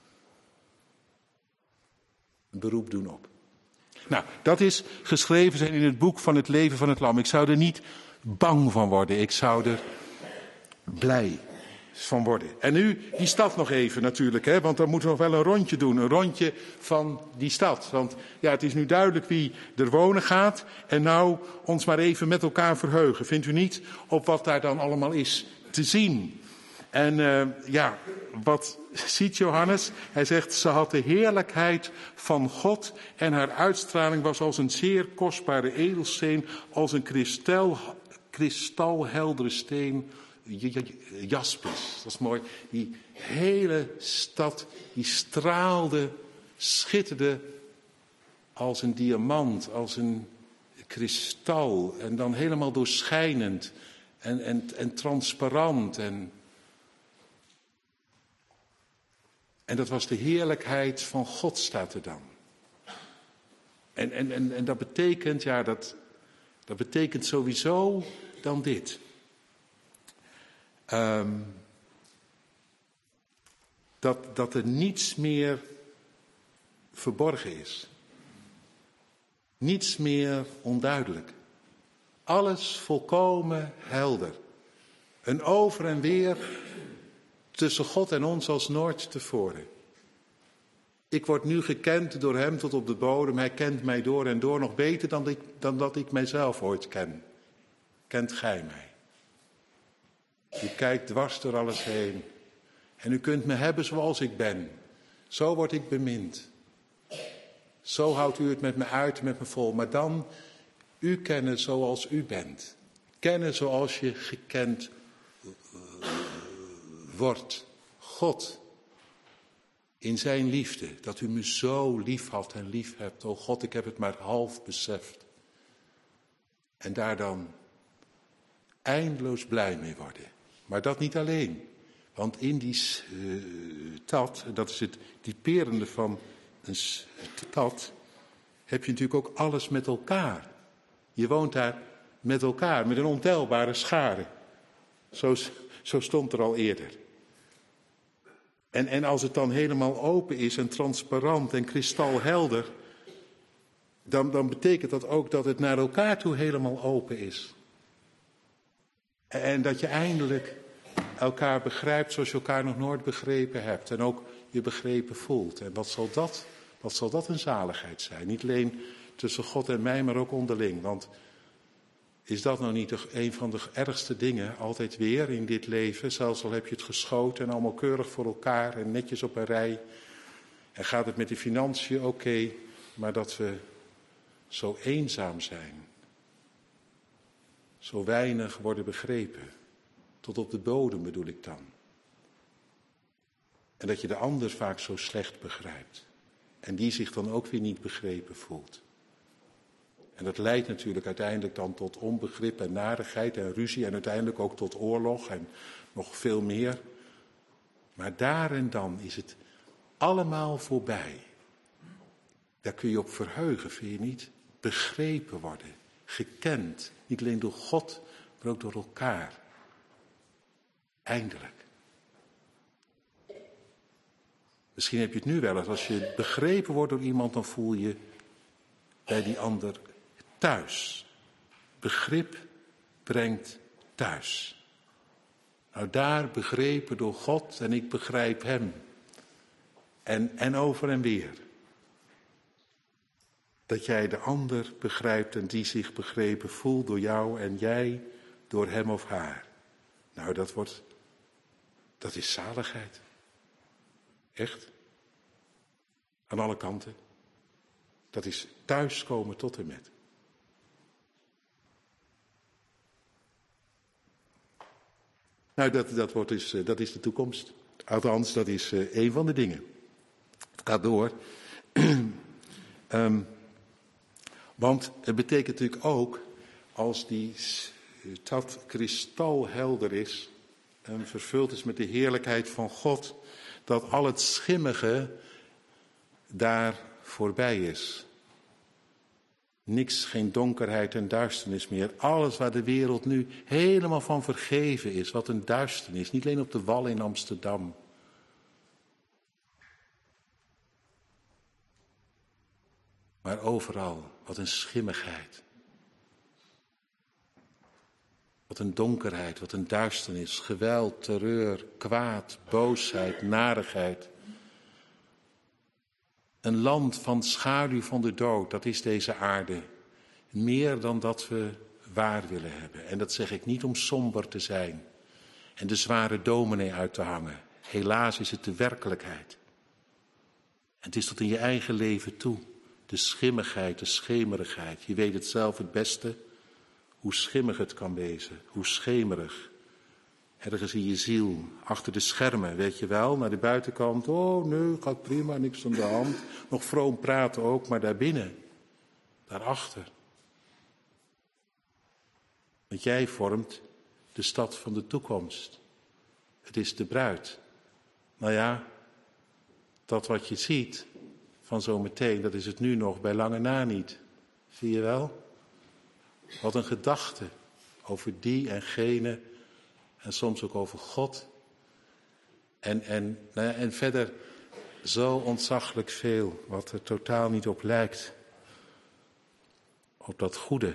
[SPEAKER 1] Een beroep doen op. Nou, dat is geschreven zijn in het boek van het leven van het lam. Ik zou er niet bang van worden, ik zou er blij van worden. En nu die stad nog even natuurlijk, hè, want dan moeten we nog wel een rondje doen. Een rondje van die stad. Want ja, het is nu duidelijk wie er wonen gaat. En nou ons maar even met elkaar verheugen. Vindt u niet op wat daar dan allemaal is te zien? En wat ziet Johannes? Hij zegt, ze had de heerlijkheid van God en haar uitstraling was als een zeer kostbare edelsteen, als een kristalheldere steen, jaspis. Dat is mooi. Die hele stad, die straalde, schitterde als een diamant, als een kristal en dan helemaal doorschijnend en transparant En dat was de heerlijkheid van God, staat er dan. En dat betekent, dat betekent sowieso dan dit. Dat er niets meer verborgen is. Niets meer onduidelijk. Alles volkomen helder. Een over en weer tussen God en ons als nooit tevoren. Ik word nu gekend door hem tot op de bodem. Hij kent mij door en door nog beter dan dat ik mijzelf ooit ken. Kent gij mij? U kijkt dwars door alles heen. En u kunt me hebben zoals ik ben. Zo word ik bemind. Zo houdt u het met me uit, met me vol. Maar dan u kennen zoals u bent. Kennen zoals je gekend wordt. God. In zijn liefde. Dat u me zo lief had en lief hebt. O God, ik heb het maar half beseft. En daar dan eindeloos blij mee worden. Maar dat niet alleen. Want in die stad, dat is het typerende van een stad, heb je natuurlijk ook alles met elkaar. Je woont daar met elkaar, met een ontelbare schare. Zo stond er al eerder. En als het dan helemaal open is en transparant en kristalhelder, dan betekent dat ook dat het naar elkaar toe helemaal open is. En dat je eindelijk elkaar begrijpt zoals je elkaar nog nooit begrepen hebt. En ook je begrepen voelt. En wat zal dat een zaligheid zijn? Niet alleen tussen God en mij, maar ook onderling. Want is dat nou niet een van de ergste dingen, altijd weer in dit leven? Zelfs al heb je het geschoten en allemaal keurig voor elkaar en netjes op een rij. En gaat het met de financiën oké, maar dat we zo eenzaam zijn. Zo weinig worden begrepen. Tot op de bodem bedoel ik dan. En dat je de ander vaak zo slecht begrijpt. En die zich dan ook weer niet begrepen voelt. En dat leidt natuurlijk uiteindelijk dan tot onbegrip en narigheid en ruzie. En uiteindelijk ook tot oorlog en nog veel meer. Maar daar en dan is het allemaal voorbij. Daar kun je op verheugen, vind je niet? Begrepen worden. Gekend. Niet alleen door God, maar ook door elkaar. Eindelijk. Misschien heb je het nu wel eens. Als je begrepen wordt door iemand, dan voel je bij die ander thuis. Begrip brengt thuis. Nou, daar begrepen door God en ik begrijp hem. En over en weer. Dat jij de ander begrijpt en die zich begrepen voelt door jou en jij door hem of haar. Nou, dat is zaligheid. Echt. Aan alle kanten. Dat is thuiskomen tot en met. Nou, dat is de toekomst. Althans, dat is een van de dingen. Het gaat door. Want het betekent natuurlijk ook, als die stad kristalhelder is en vervuld is met de heerlijkheid van God, dat al het schimmige daar voorbij is. Niks, geen donkerheid en duisternis meer. Alles waar de wereld nu helemaal van vergeven is. Wat een duisternis. Niet alleen op de Wallen in Amsterdam. Maar overal. Wat een schimmigheid. Wat een donkerheid. Wat een duisternis. Geweld, terreur, kwaad, boosheid, narigheid. Een land van schaduw van de dood, dat is deze aarde. Meer dan dat we waar willen hebben. En dat zeg ik niet om somber te zijn. En de zware dominee uit te hangen. Helaas is het de werkelijkheid. En het is tot in je eigen leven toe. De schimmigheid, de schemerigheid. Je weet het zelf het beste. Hoe schimmig het kan wezen. Hoe schemerig. Ergens in je ziel, achter de schermen, weet je wel, naar de buitenkant. Oh nee, gaat prima, niks aan de hand. Nog vroom praten ook, maar daarbinnen, daarachter. Want jij vormt de stad van de toekomst. Het is de bruid. Nou ja, dat wat je ziet van zometeen, dat is het nu nog bij lange na niet. Zie je wel? Wat een gedachte over die en gene. En soms ook over God. En verder zo ontzaglijk veel. Wat er totaal niet op lijkt. Op dat goede.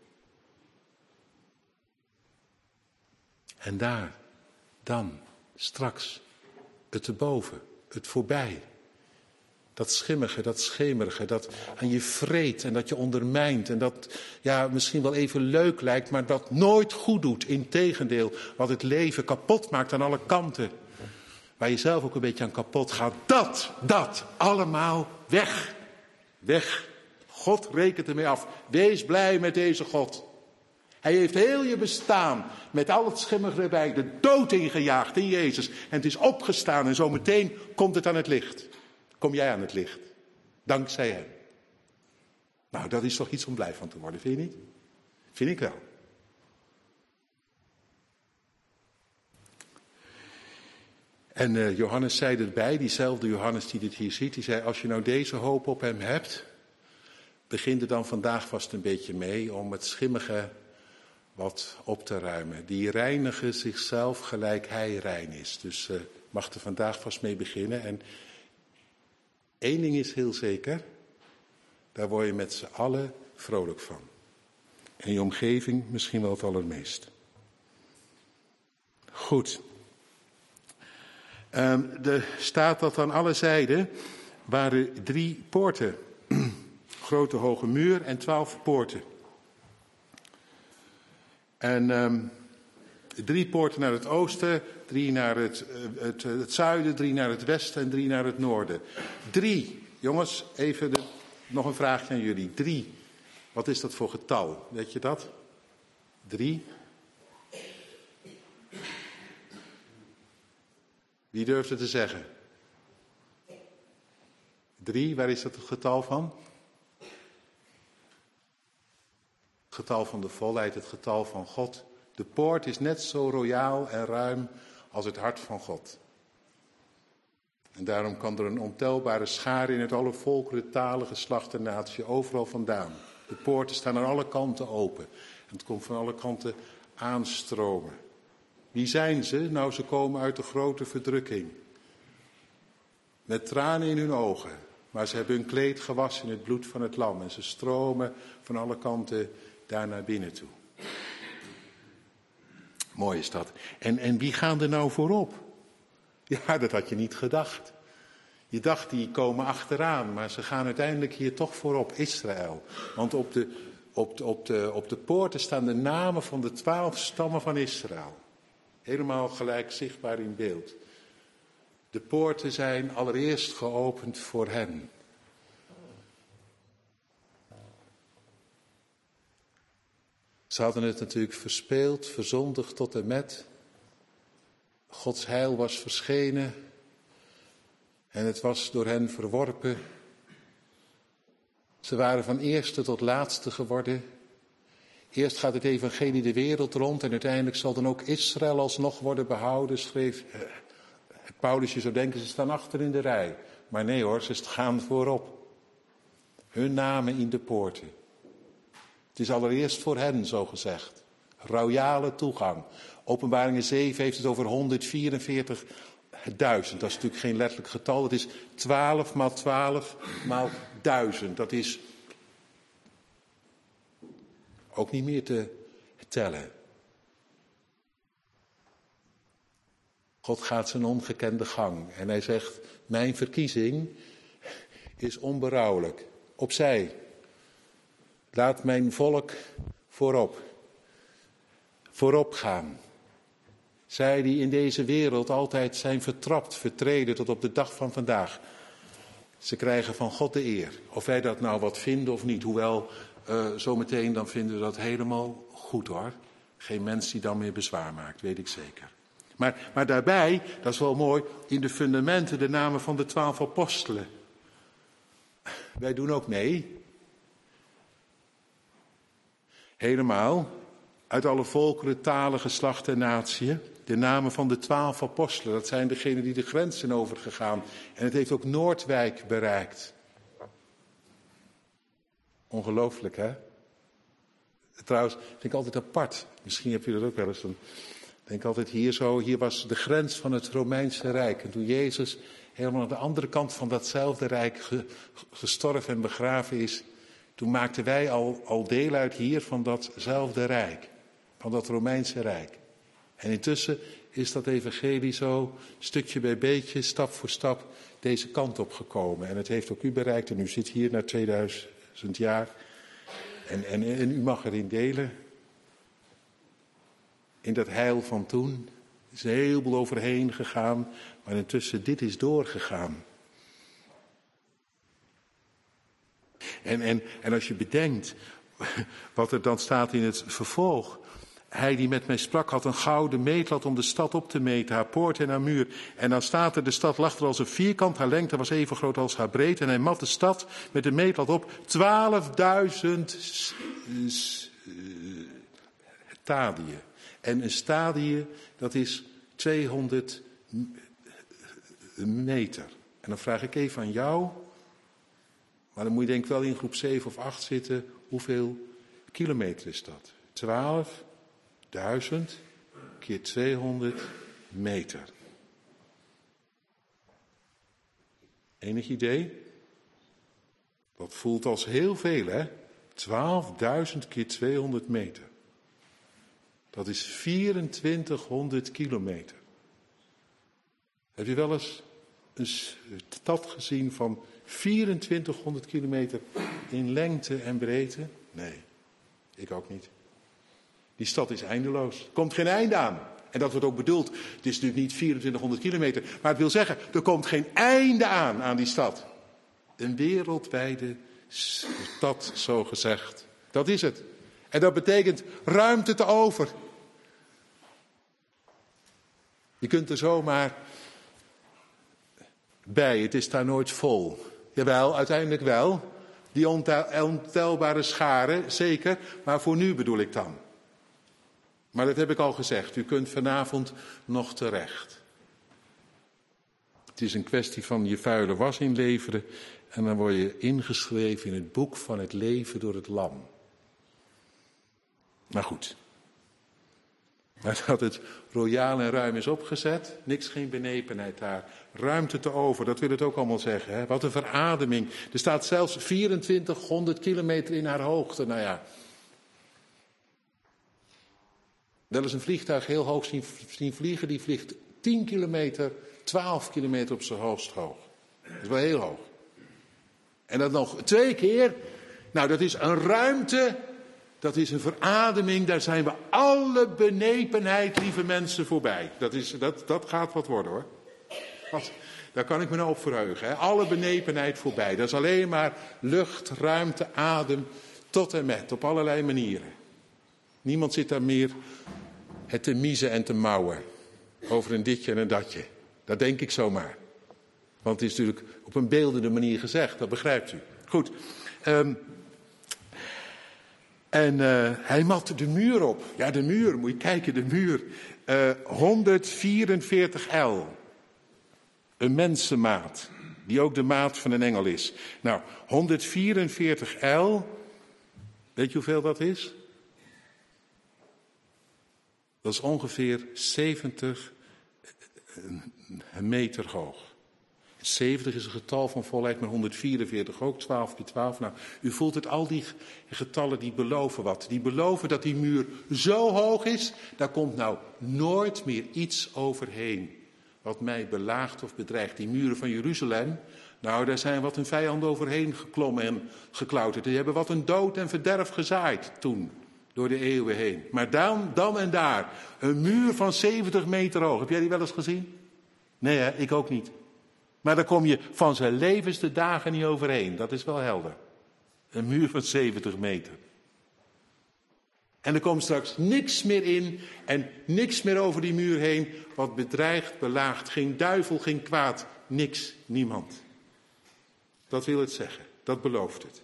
[SPEAKER 1] En daar, dan, straks, het erboven, het voorbij. Dat schimmige, dat schemerige, dat aan je vreet en dat je ondermijnt. En dat ja, misschien wel even leuk lijkt, maar dat nooit goed doet. Integendeel, wat het leven kapot maakt aan alle kanten. Waar je zelf ook een beetje aan kapot gaat. Dat allemaal weg. Weg. God rekent ermee af. Wees blij met deze God. Hij heeft heel je bestaan, met al het schimmige erbij, de dood ingejaagd in Jezus. En het is opgestaan en zometeen komt het aan het licht. Kom jij aan het licht. Dankzij hem. Nou, dat is toch iets om blij van te worden, vind je niet? Vind ik wel. En Johannes zei erbij, diezelfde Johannes die dit hier ziet, die zei, als je nou deze hoop op hem hebt, begin er dan vandaag vast een beetje mee om het schimmige wat op te ruimen. Die reinigen zichzelf gelijk hij rein is. Dus mag er vandaag vast mee beginnen. En één ding is heel zeker, daar word je met z'n allen vrolijk van. En je omgeving misschien wel het allermeest. Goed. Er staat dat aan alle zijden waren 3 poorten. Grote hoge muur en 12 poorten. En 3 poorten naar het oosten, 3 naar het zuiden, 3 naar het westen en 3 naar het noorden. 3, jongens, even nog een vraagje aan jullie. 3, wat is dat voor getal? Weet je dat? 3. Wie durft het te zeggen? 3, waar is dat het getal van? Het getal van de volheid, het getal van God. De poort is net zo royaal en ruim als het hart van God. En daarom kan er een ontelbare schare in het alle volkeren, talen, geslachten, natie, overal vandaan. De poorten staan aan alle kanten open. En het komt van alle kanten aanstromen. Wie zijn ze? Nou, ze komen uit de grote verdrukking. Met tranen in hun ogen. Maar ze hebben hun kleed gewassen in het bloed van het lam. En ze stromen van alle kanten daar naar binnen toe. Mooi is dat. En wie gaan er nou voorop? Ja, dat had je niet gedacht. Je dacht, die komen achteraan. Maar ze gaan uiteindelijk hier toch voorop. Israël. Want op de poorten staan de namen van de 12 stammen van Israël. Helemaal gelijk zichtbaar in beeld. De poorten zijn allereerst geopend voor hen. Ze hadden het natuurlijk verspeeld, verzondigd tot en met. Gods heil was verschenen. En het was door hen verworpen. Ze waren van eerste tot laatste geworden. Eerst gaat het evangelie de wereld rond en uiteindelijk zal dan ook Israël alsnog worden behouden, schreef Paulus. Je zou denken, ze staan achter in de rij. Maar nee hoor, ze gaan voorop. Hun namen in de poorten. Het is allereerst voor hen, zo gezegd. Royale toegang. Openbaringen 7 heeft het over 144.000. Dat is natuurlijk geen letterlijk getal. Het is 12 maal 12 maal 1000. Dat is ook niet meer te tellen. God gaat zijn ongekende gang. En hij zegt, mijn verkiezing is onberouwelijk. Opzij. Laat mijn volk voorop gaan. Zij die in deze wereld altijd zijn vertrapt, vertreden tot op de dag van vandaag. Ze krijgen van God de eer. Of wij dat nou wat vinden of niet. Hoewel, zometeen dan vinden we dat helemaal goed hoor. Geen mens die dan meer bezwaar maakt, weet ik zeker. Maar daarbij, dat is wel mooi, in de fundamenten de namen van de 12 apostelen. Wij doen ook mee. Helemaal, uit alle volkeren, talen, geslachten en natieën. De namen van de 12 apostelen, dat zijn degenen die de grens zijn overgegaan. En het heeft ook Noordwijk bereikt. Ongelooflijk, hè? Trouwens, vind ik altijd apart. Misschien heb je dat ook wel eens. Dan denk ik altijd hier was de grens van het Romeinse Rijk. En toen Jezus helemaal aan de andere kant van datzelfde Rijk gestorven en begraven is, toen maakten wij al deel uit hier van datzelfde Rijk. Van dat Romeinse Rijk. En intussen is dat evangelie zo stukje bij beetje, stap voor stap deze kant op gekomen. En het heeft ook u bereikt en u zit hier na 2000 jaar. En u mag erin delen. In dat heil van toen is een heleboel overheen gegaan. Maar intussen dit is doorgegaan. En als je bedenkt wat er dan staat in het vervolg. Hij die met mij sprak had een gouden meetlat om de stad op te meten, haar poort en haar muur. En dan staat er, de stad lag er als een vierkant, haar lengte was even groot als haar breedte. En hij mat de stad met de meetlat op 12.000 stadien. En een stadie, dat is 200 meter. En dan vraag ik even aan jou, maar dan moet je denk ik wel in groep 7 of 8 zitten, hoeveel kilometer is dat? 12.000 keer 200 meter. Enig idee? Dat voelt als heel veel, hè? 12.000 keer 200 meter. Dat is 2400 kilometer. Heb je wel eens een stad gezien van 2400 kilometer in lengte en breedte? Nee, ik ook niet. Die stad is eindeloos. Er komt geen einde aan. En dat wordt ook bedoeld. Het is natuurlijk niet 2400 kilometer. Maar het wil zeggen, er komt geen einde aan die stad. Een wereldwijde stad, zo gezegd. Dat is het. En dat betekent ruimte te over. Je kunt er zomaar bij. Het is daar nooit vol. Jawel, uiteindelijk wel. Die ontelbare scharen, zeker. Maar voor nu bedoel ik dan. Maar dat heb ik al gezegd. U kunt vanavond nog terecht. Het is een kwestie van je vuile was inleveren. En dan word je ingeschreven in het boek van het leven door het lam. Maar goed. Maar dat het royaal en ruim is opgezet, niks, geen benepenheid daar. Ruimte te over, dat wil het ook allemaal zeggen. Hè? Wat een verademing. Er staat zelfs 2400 kilometer in haar hoogte. Nou ja. Wel eens een vliegtuig heel hoog zien vliegen, die vliegt 10 kilometer, 12 kilometer op zijn hoogst hoog. Dat is wel heel hoog. En dat nog 2 keer. Nou, dat is een ruimte, dat is een verademing, daar zijn we alle benepenheid, lieve mensen, voorbij. Dat gaat wat worden, hoor. Daar kan ik me nou op verheugen. Hè? Alle benepenheid voorbij. Dat is alleen maar lucht, ruimte, adem, tot en met, op allerlei manieren. Niemand zit daar meer het te miezen en te mouwen over een ditje en een datje. Dat denk ik zomaar. Want het is natuurlijk op een beeldende manier gezegd, dat begrijpt u. Goed. Hij mat de muur op. Ja, de muur, moet je kijken, de muur. 144 L. Een mensenmaat, die ook de maat van een engel is. Nou, 144 L, weet je hoeveel dat is? Dat is ongeveer 70 meter hoog. 70 is een getal van volheid, maar 144 ook, 12 keer 12. Nou, u voelt het, al die getallen die beloven wat. Die beloven dat die muur zo hoog is, daar komt nou nooit meer iets overheen wat mij belaagt of bedreigt. Die muren van Jeruzalem, nou, daar zijn wat een vijanden overheen geklommen en geklauterd. Die hebben wat een dood en verderf gezaaid toen, door de eeuwen heen. Maar dan en daar, een muur van 70 meter hoog. Heb jij die wel eens gezien? Nee, hè? Ik ook niet. Maar daar kom je van zijn levensde dagen niet overheen. Dat is wel helder. Een muur van 70 meter. En er komt straks niks meer in en niks meer over die muur heen wat bedreigt, belaagt. Geen duivel, geen kwaad, niks, niemand. Dat wil het zeggen, dat belooft het.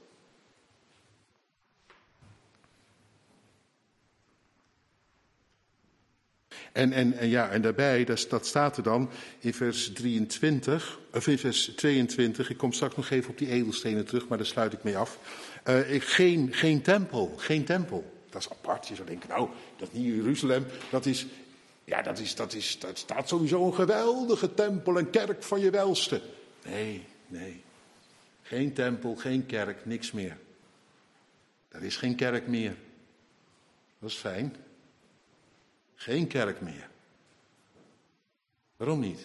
[SPEAKER 1] En daarbij, dat staat er dan in vers 23, of in vers 22, ik kom straks nog even op die edelstenen terug, maar daar sluit ik mee af. Geen tempel. Dat is apart. Je zou denken, nou, dat Nieuwe Jeruzalem, dat staat sowieso een geweldige tempel en kerk van je welste. Nee. Geen tempel, geen kerk, niks meer. Er is geen kerk meer. Dat is fijn. Geen kerk meer. Waarom niet?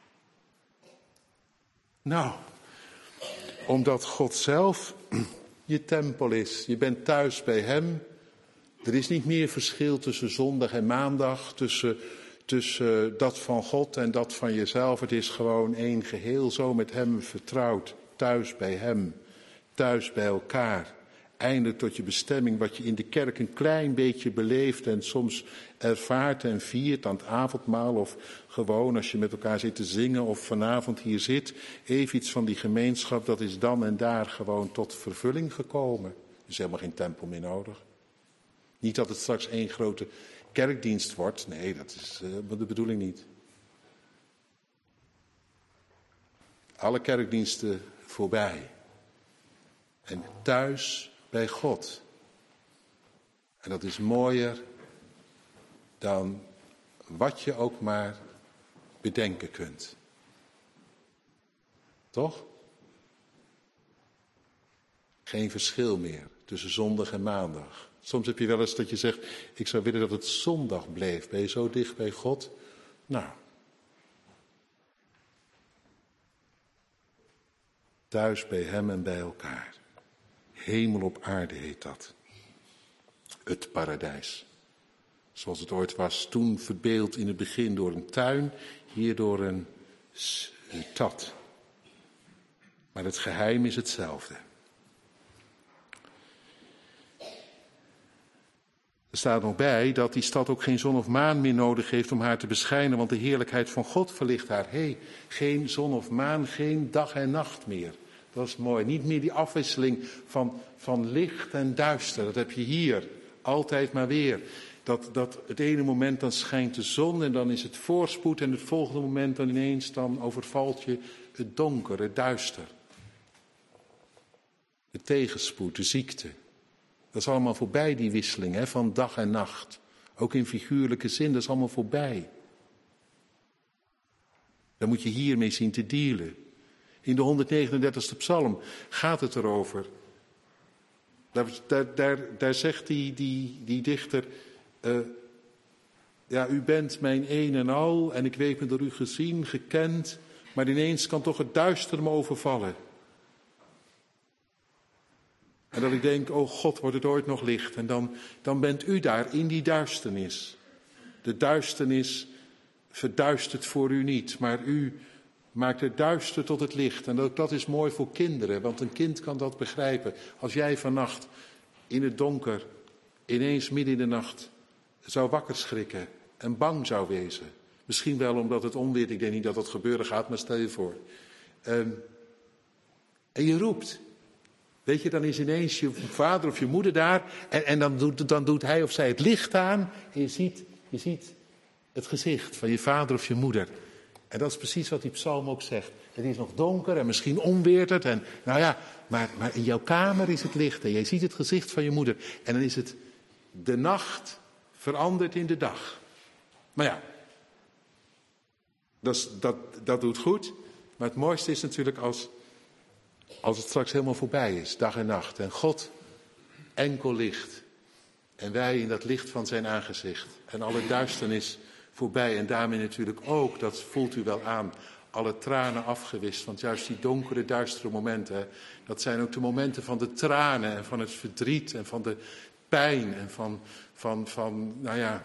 [SPEAKER 1] Nou, omdat God zelf je tempel is. Je bent thuis bij Hem. Er is niet meer verschil tussen zondag en maandag, tussen dat van God en dat van jezelf. Het is gewoon één geheel, zo met Hem vertrouwd. Thuis bij Hem, thuis bij elkaar. Eindelijk tot je bestemming, wat je in de kerk een klein beetje beleeft en soms ervaart en viert aan het avondmaal of gewoon als je met elkaar zit te zingen of vanavond hier zit. Even iets van die gemeenschap, dat is dan en daar gewoon tot vervulling gekomen. Er is helemaal geen tempel meer nodig. Niet dat het straks één grote kerkdienst wordt. Nee, dat is de bedoeling niet. Alle kerkdiensten voorbij. En thuis bij God. En dat is mooier dan wat je ook maar bedenken kunt. Toch? Geen verschil meer tussen zondag en maandag. Soms heb je wel eens dat je zegt, ik zou willen dat het zondag bleef. Ben je zo dicht bij God? Nou. Thuis bij Hem en bij elkaar. Hemel op aarde heet dat. Het paradijs. Zoals het ooit was, toen verbeeld in het begin door een tuin, hier door een stad. Maar het geheim is hetzelfde. Er staat nog bij dat die stad ook geen zon of maan meer nodig heeft om haar te beschijnen, want de heerlijkheid van God verlicht haar. Geen zon of maan, geen dag en nacht meer. Dat is mooi. Niet meer die afwisseling van licht en duister. Dat heb je hier. Altijd maar weer. Dat het ene moment dan schijnt de zon en dan is het voorspoed en het volgende moment dan ineens dan overvalt je het donker, het duister. De tegenspoed, de ziekte. Dat is allemaal voorbij die wisseling van dag en nacht. Ook in figuurlijke zin, dat is allemaal voorbij. Daar moet je hiermee zien te dealen. In de 139e psalm gaat het erover. Daar zegt die dichter, ja, u bent mijn een en al en ik weet me door u gezien, gekend, maar ineens kan toch het duister me overvallen. En dat ik denk, oh God, wordt het ooit nog licht? En dan bent u daar in die duisternis. De duisternis verduistert voor u niet, maar u maakt het duister tot het licht. En ook dat is mooi voor kinderen, want een kind kan dat begrijpen. Als jij vannacht in het donker, ineens midden in de nacht, zou wakker schrikken en bang zou wezen. Misschien wel omdat het onweert, ik denk niet dat dat gebeuren gaat, maar stel je voor. En je roept. Weet je, dan is ineens je vader of je moeder daar en dan doet hij of zij het licht aan. En je ziet het gezicht van je vader of je moeder. En dat is precies wat die psalm ook zegt. Het is nog donker en misschien onweert het. En, nou ja, maar in jouw kamer is het licht en jij ziet het gezicht van je moeder. En dan is het de nacht veranderd in de dag. Maar ja, dat doet goed. Maar het mooiste is natuurlijk als het straks helemaal voorbij is, dag en nacht. En God enkel licht. En wij in dat licht van zijn aangezicht. En alle duisternis voorbij. En daarmee natuurlijk ook, dat voelt u wel aan, alle tranen afgewist. Want juist die donkere, duistere momenten, dat zijn ook de momenten van de tranen en van het verdriet en van de pijn. En van nou ja,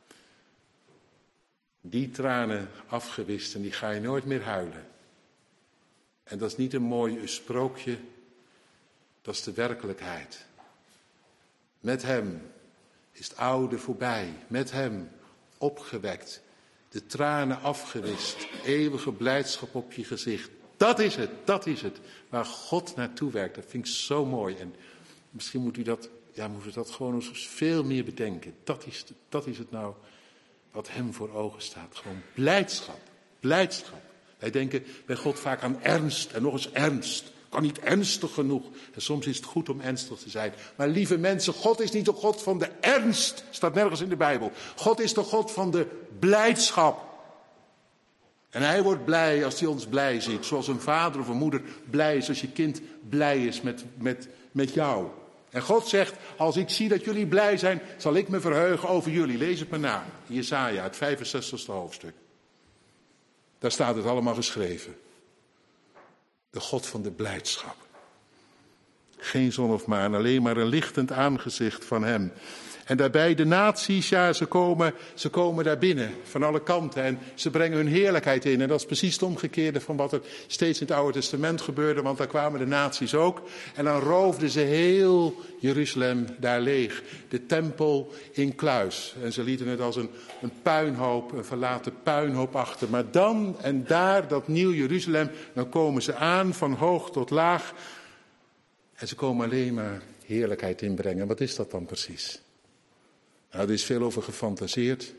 [SPEAKER 1] die tranen afgewist en die ga je nooit meer huilen. En dat is niet een mooi sprookje, dat is de werkelijkheid. Met hem is het oude voorbij, met hem opgewekt, de tranen afgewist, eeuwige blijdschap op je gezicht. Dat is het, waar God naartoe werkt. Dat vind ik zo mooi. En misschien moet u dat gewoon eens veel meer bedenken. Dat is het nou wat hem voor ogen staat. Gewoon blijdschap. Wij denken bij God vaak aan ernst en nog eens ernst. Kan niet ernstig genoeg. En soms is het goed om ernstig te zijn. Maar lieve mensen, God is niet de God van de ernst. Staat nergens in de Bijbel. God is de God van de blijdschap. En hij wordt blij als hij ons blij ziet. Zoals een vader of een moeder blij is als je kind blij is met jou. En God zegt, als ik zie dat jullie blij zijn, zal ik me verheugen over jullie. Lees het maar na. Jesaja, het 65e hoofdstuk. Daar staat het allemaal geschreven. De God van de blijdschap. Geen zon of maan, alleen maar een lichtend aangezicht van hem. En daarbij de naties, ja, ze komen daar binnen van alle kanten en ze brengen hun heerlijkheid in. En dat is precies het omgekeerde van wat er steeds in het Oude Testament gebeurde, want daar kwamen de naties ook. En dan roofden ze heel Jeruzalem daar leeg, de tempel in kluis. En ze lieten het als een puinhoop, een verlaten puinhoop achter. Maar dan en daar, dat nieuw Jeruzalem, dan komen ze aan van hoog tot laag. En ze komen alleen maar heerlijkheid inbrengen. Wat is dat dan precies? Nou, er is veel over gefantaseerd.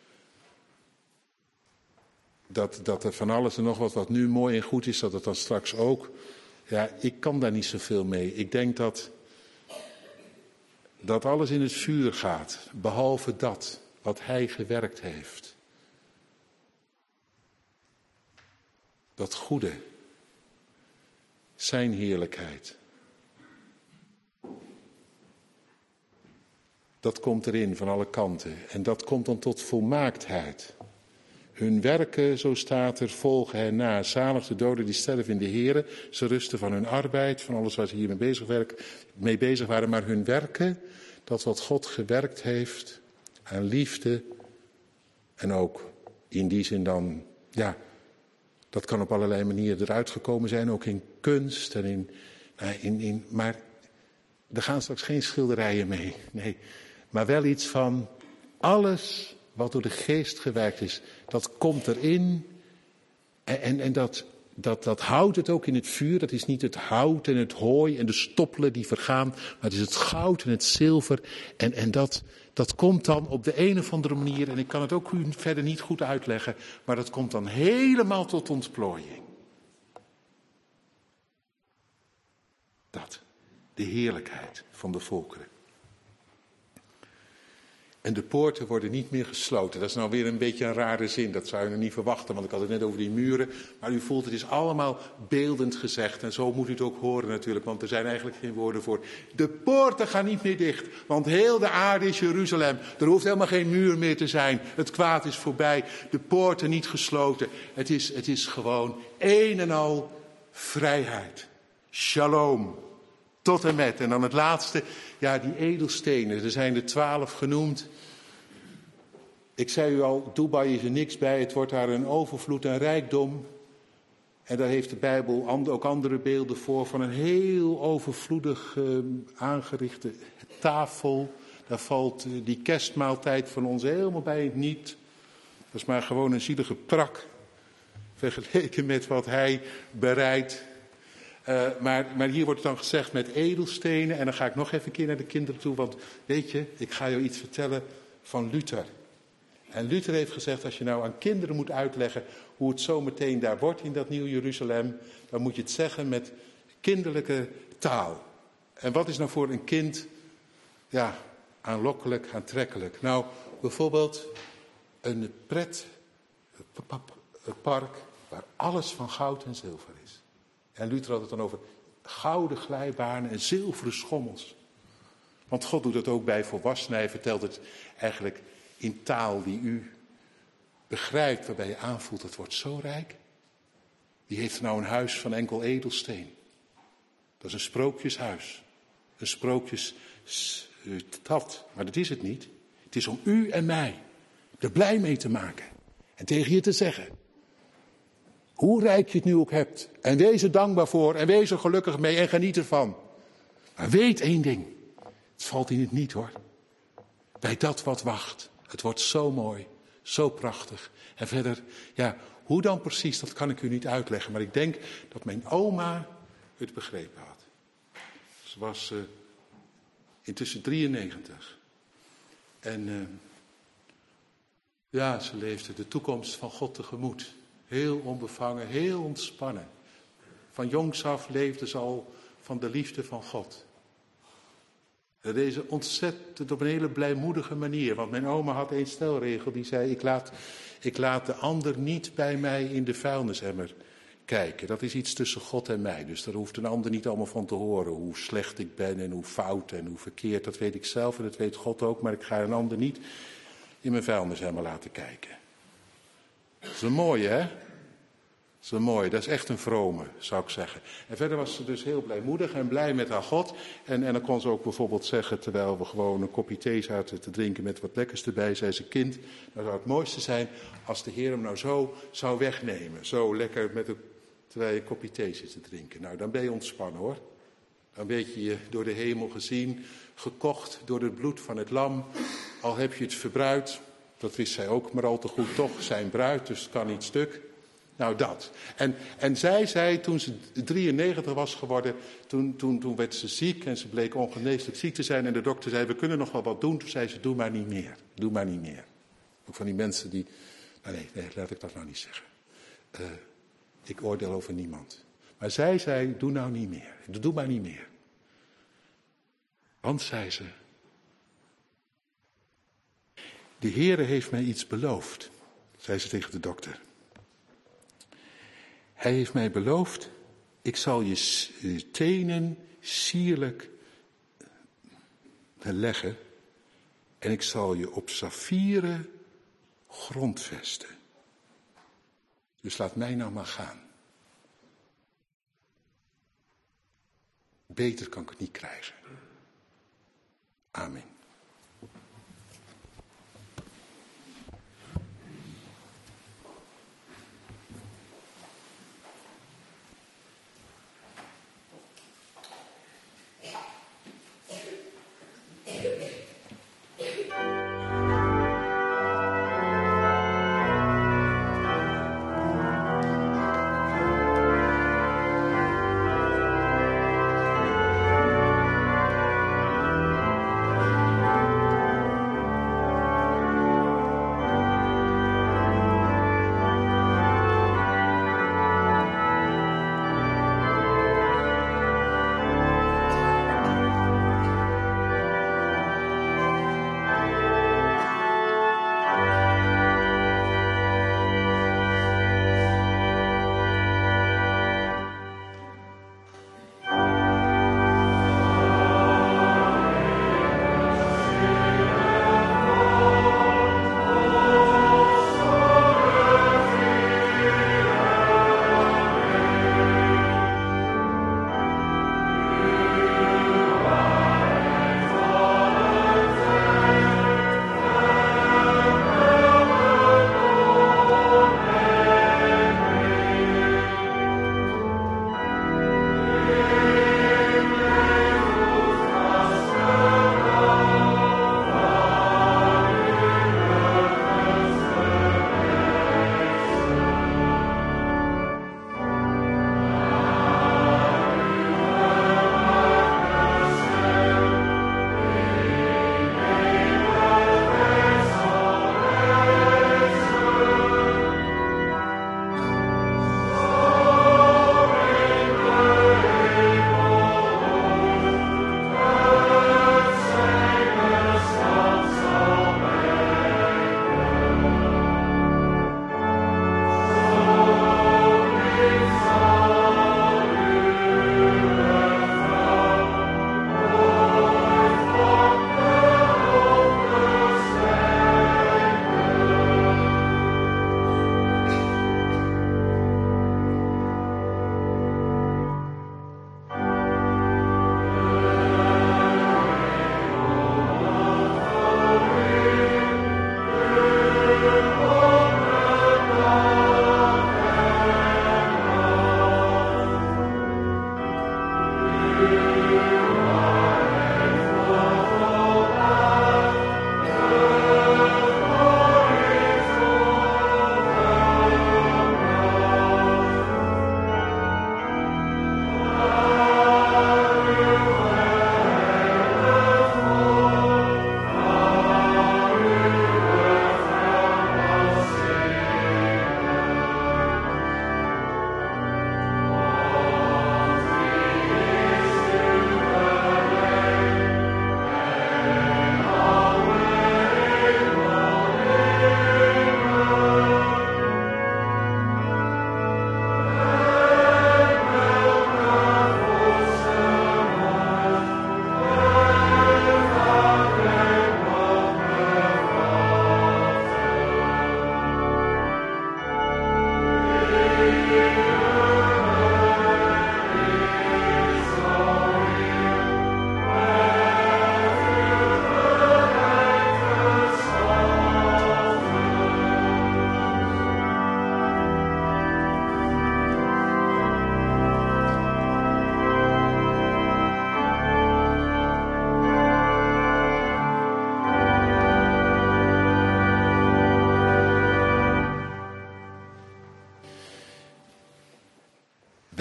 [SPEAKER 1] Dat er van alles en nog wat nu mooi en goed is, dat het dan straks ook. Ja, ik kan daar niet zoveel mee. Ik denk dat alles in het vuur gaat, behalve dat wat hij gewerkt heeft. Dat goede, zijn heerlijkheid. Dat komt erin van alle kanten. En dat komt dan tot volmaaktheid. Hun werken, zo staat er, volgen hen na. Zalig de doden die sterven in de Here. Ze rusten van hun arbeid, van alles waar ze hier mee bezig waren. Maar hun werken, dat wat God gewerkt heeft aan liefde. En ook in die zin dan, ja, dat kan op allerlei manieren eruit gekomen zijn. Ook in kunst en maar er gaan straks geen schilderijen mee. Nee. Maar wel iets van alles wat door de geest gewerkt is, dat komt erin. En dat houdt het ook in het vuur. Dat is niet het hout en het hooi en de stoppelen die vergaan. Maar het is het goud en het zilver. En dat komt dan op de een of andere manier. En ik kan het ook u verder niet goed uitleggen. Maar dat komt dan helemaal tot ontplooiing. Dat. De heerlijkheid van de volkeren. En de poorten worden niet meer gesloten. Dat is nou weer een beetje een rare zin. Dat zou je nog niet verwachten, want ik had het net over die muren. Maar u voelt, het is allemaal beeldend gezegd. En zo moet u het ook horen natuurlijk, want er zijn eigenlijk geen woorden voor. De poorten gaan niet meer dicht, want heel de aarde is Jeruzalem. Er hoeft helemaal geen muur meer te zijn. Het kwaad is voorbij. De poorten niet gesloten. Het is gewoon een en al vrijheid. Shalom. Tot en met. En dan het laatste, ja, die edelstenen. Er zijn er 12 genoemd. Ik zei u al, Dubai is er niks bij. Het wordt daar een overvloed en rijkdom. En daar heeft de Bijbel ook andere beelden voor. Van een heel overvloedig aangerichte tafel. Daar valt die kerstmaaltijd van ons helemaal bij het niet. Dat is maar gewoon een zielige prak. Vergeleken met wat hij bereidt. Maar hier wordt dan gezegd met edelstenen. En dan ga ik nog even een keer naar de kinderen toe. Want weet je, ik ga jou iets vertellen van Luther. En Luther heeft gezegd, als je nou aan kinderen moet uitleggen hoe het zo meteen daar wordt in dat Nieuw Jeruzalem. Dan moet je het zeggen met kinderlijke taal. En wat is nou voor een kind, ja, aanlokkelijk, aantrekkelijk? Nou, bijvoorbeeld een pretpark waar alles van goud en zilver is. En Luther had het dan over gouden glijbanen en zilveren schommels. Want God doet dat ook bij volwassenen. Hij vertelt het eigenlijk in taal die u begrijpt, waarbij je aanvoelt, dat wordt zo rijk. Die heeft nou een huis van enkel edelsteen. Dat is een sprookjeshuis. Een sprookjesstad. Maar dat is het niet. Het is om u en mij er blij mee te maken. En tegen je te zeggen, hoe rijk je het nu ook hebt. En wees er dankbaar voor. En wees er gelukkig mee en geniet ervan. Maar weet één ding. Het valt in het niet hoor. Bij dat wat wacht. Het wordt zo mooi. Zo prachtig. En verder, ja, hoe dan precies, dat kan ik u niet uitleggen. Maar ik denk dat mijn oma het begrepen had. Ze was intussen 93. En ja, ze leefde de toekomst van God tegemoet. Heel onbevangen, heel ontspannen. Van jongs af leefde ze al van de liefde van God. En deze ontzettend op een hele blijmoedige manier. Want mijn oma had een stelregel die zei, ik laat de ander niet bij mij in de vuilnisemmer kijken. Dat is iets tussen God en mij. Dus daar hoeft een ander niet allemaal van te horen. Hoe slecht ik ben en hoe fout en hoe verkeerd. Dat weet ik zelf en dat weet God ook. Maar ik ga een ander niet in mijn vuilnisemmer laten kijken. Dat is een mooie, hè? Dat is een mooie, dat is echt een vrome, zou ik zeggen. En verder was ze dus heel blijmoedig en blij met haar God. En dan kon ze ook bijvoorbeeld zeggen, terwijl we gewoon een kopje thee zaten te drinken met wat lekkers erbij, zei ze, kind, nou zou het mooiste zijn als de Heer hem nou zo zou wegnemen. Zo lekker terwijl je een kopje thee zit te drinken. Nou, dan ben je ontspannen hoor. Dan weet je door de hemel gezien, gekocht door het bloed van het lam. Al heb je het verbruid, dat wist zij ook maar al te goed, toch zijn bruid, dus het kan niet stuk. Nou dat. En zij zei toen ze 93 was geworden, toen werd ze ziek en ze bleek ongeneeslijk ziek te zijn. En de dokter zei, we kunnen nog wel wat doen. Toen zei ze, doe maar niet meer. Doe maar niet meer. Ook van die mensen die, nee, laat ik dat nou niet zeggen. Ik oordeel over niemand. Maar zij zei, doe nou niet meer. Doe maar niet meer. Want, zei ze, de Heere heeft mij iets beloofd, zei ze tegen de dokter. Hij heeft mij beloofd, ik zal je tenen sierlijk leggen en ik zal je op saffieren grondvesten. Dus laat mij nou maar gaan. Beter kan ik het niet krijgen. Amen.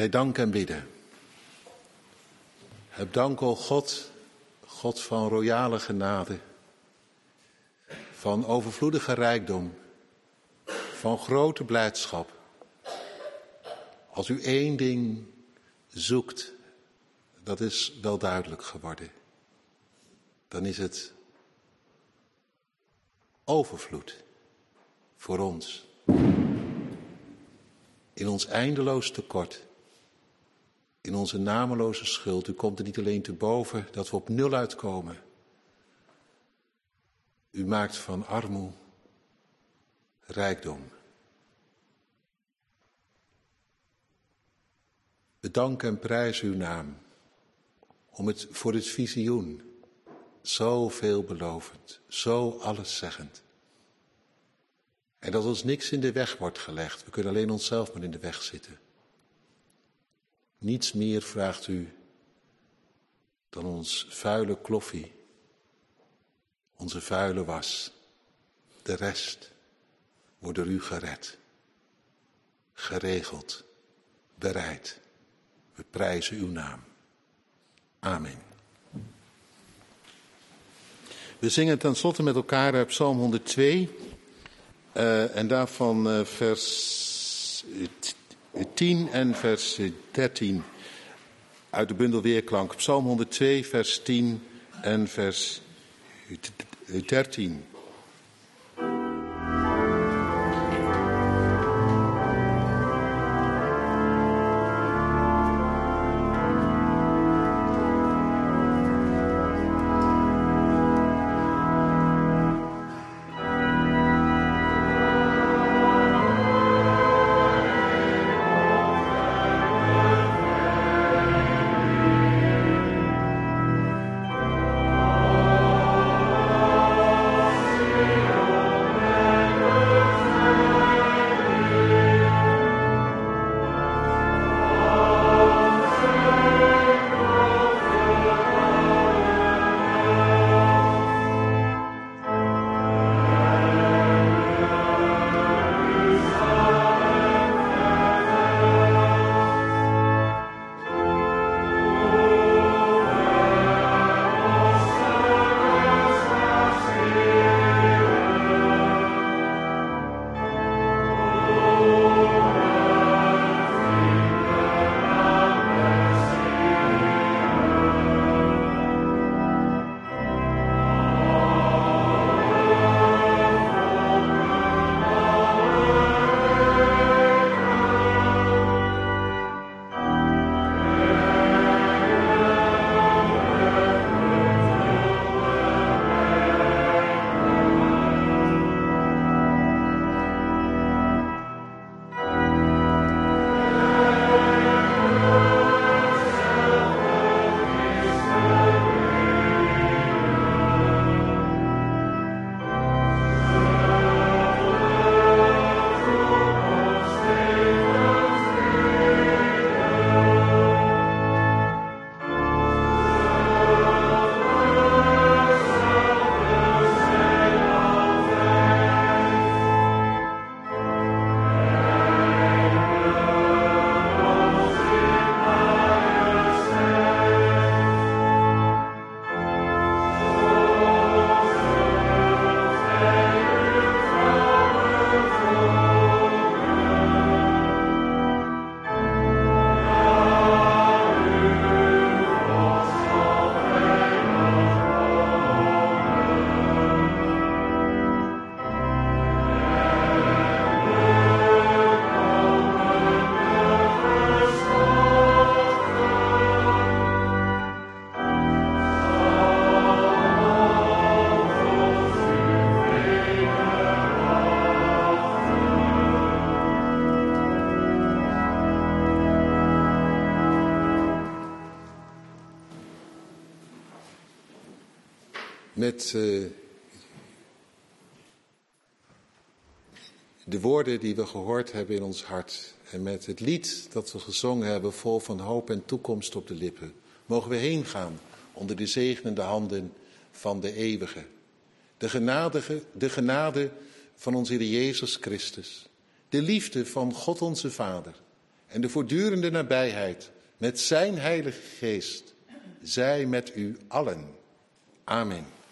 [SPEAKER 1] Wij danken en bidden. Heb dank, o God, God van royale genade, van overvloedige rijkdom, van grote blijdschap. Als u één ding zoekt, dat is wel duidelijk geworden. Dan is het overvloed voor ons. In ons eindeloos tekort, in onze nameloze schuld. U komt er niet alleen te boven dat we op nul uitkomen. U maakt van armoe rijkdom. We danken en prijzen uw naam voor het visioen, zo veelbelovend, zo alleszeggend. En dat ons niks in de weg wordt gelegd, we kunnen alleen onszelf maar in de weg zitten. Niets meer vraagt u dan ons vuile kloffie, onze vuile was. De rest wordt door u gered, geregeld, bereid. We prijzen uw naam. Amen. We zingen tenslotte met elkaar uit Psalm 102 en daarvan vers 10 en vers 13 uit de bundel Weerklank. Psalm 102, vers 10 en vers 13. Met de woorden die we gehoord hebben in ons hart en met het lied dat we gezongen hebben vol van hoop en toekomst op de lippen, mogen we heen gaan onder de zegenende handen van de eeuwige. De genade van onze Heer Jezus Christus, de liefde van God onze Vader en de voortdurende nabijheid met zijn Heilige Geest zij met u allen. Amen.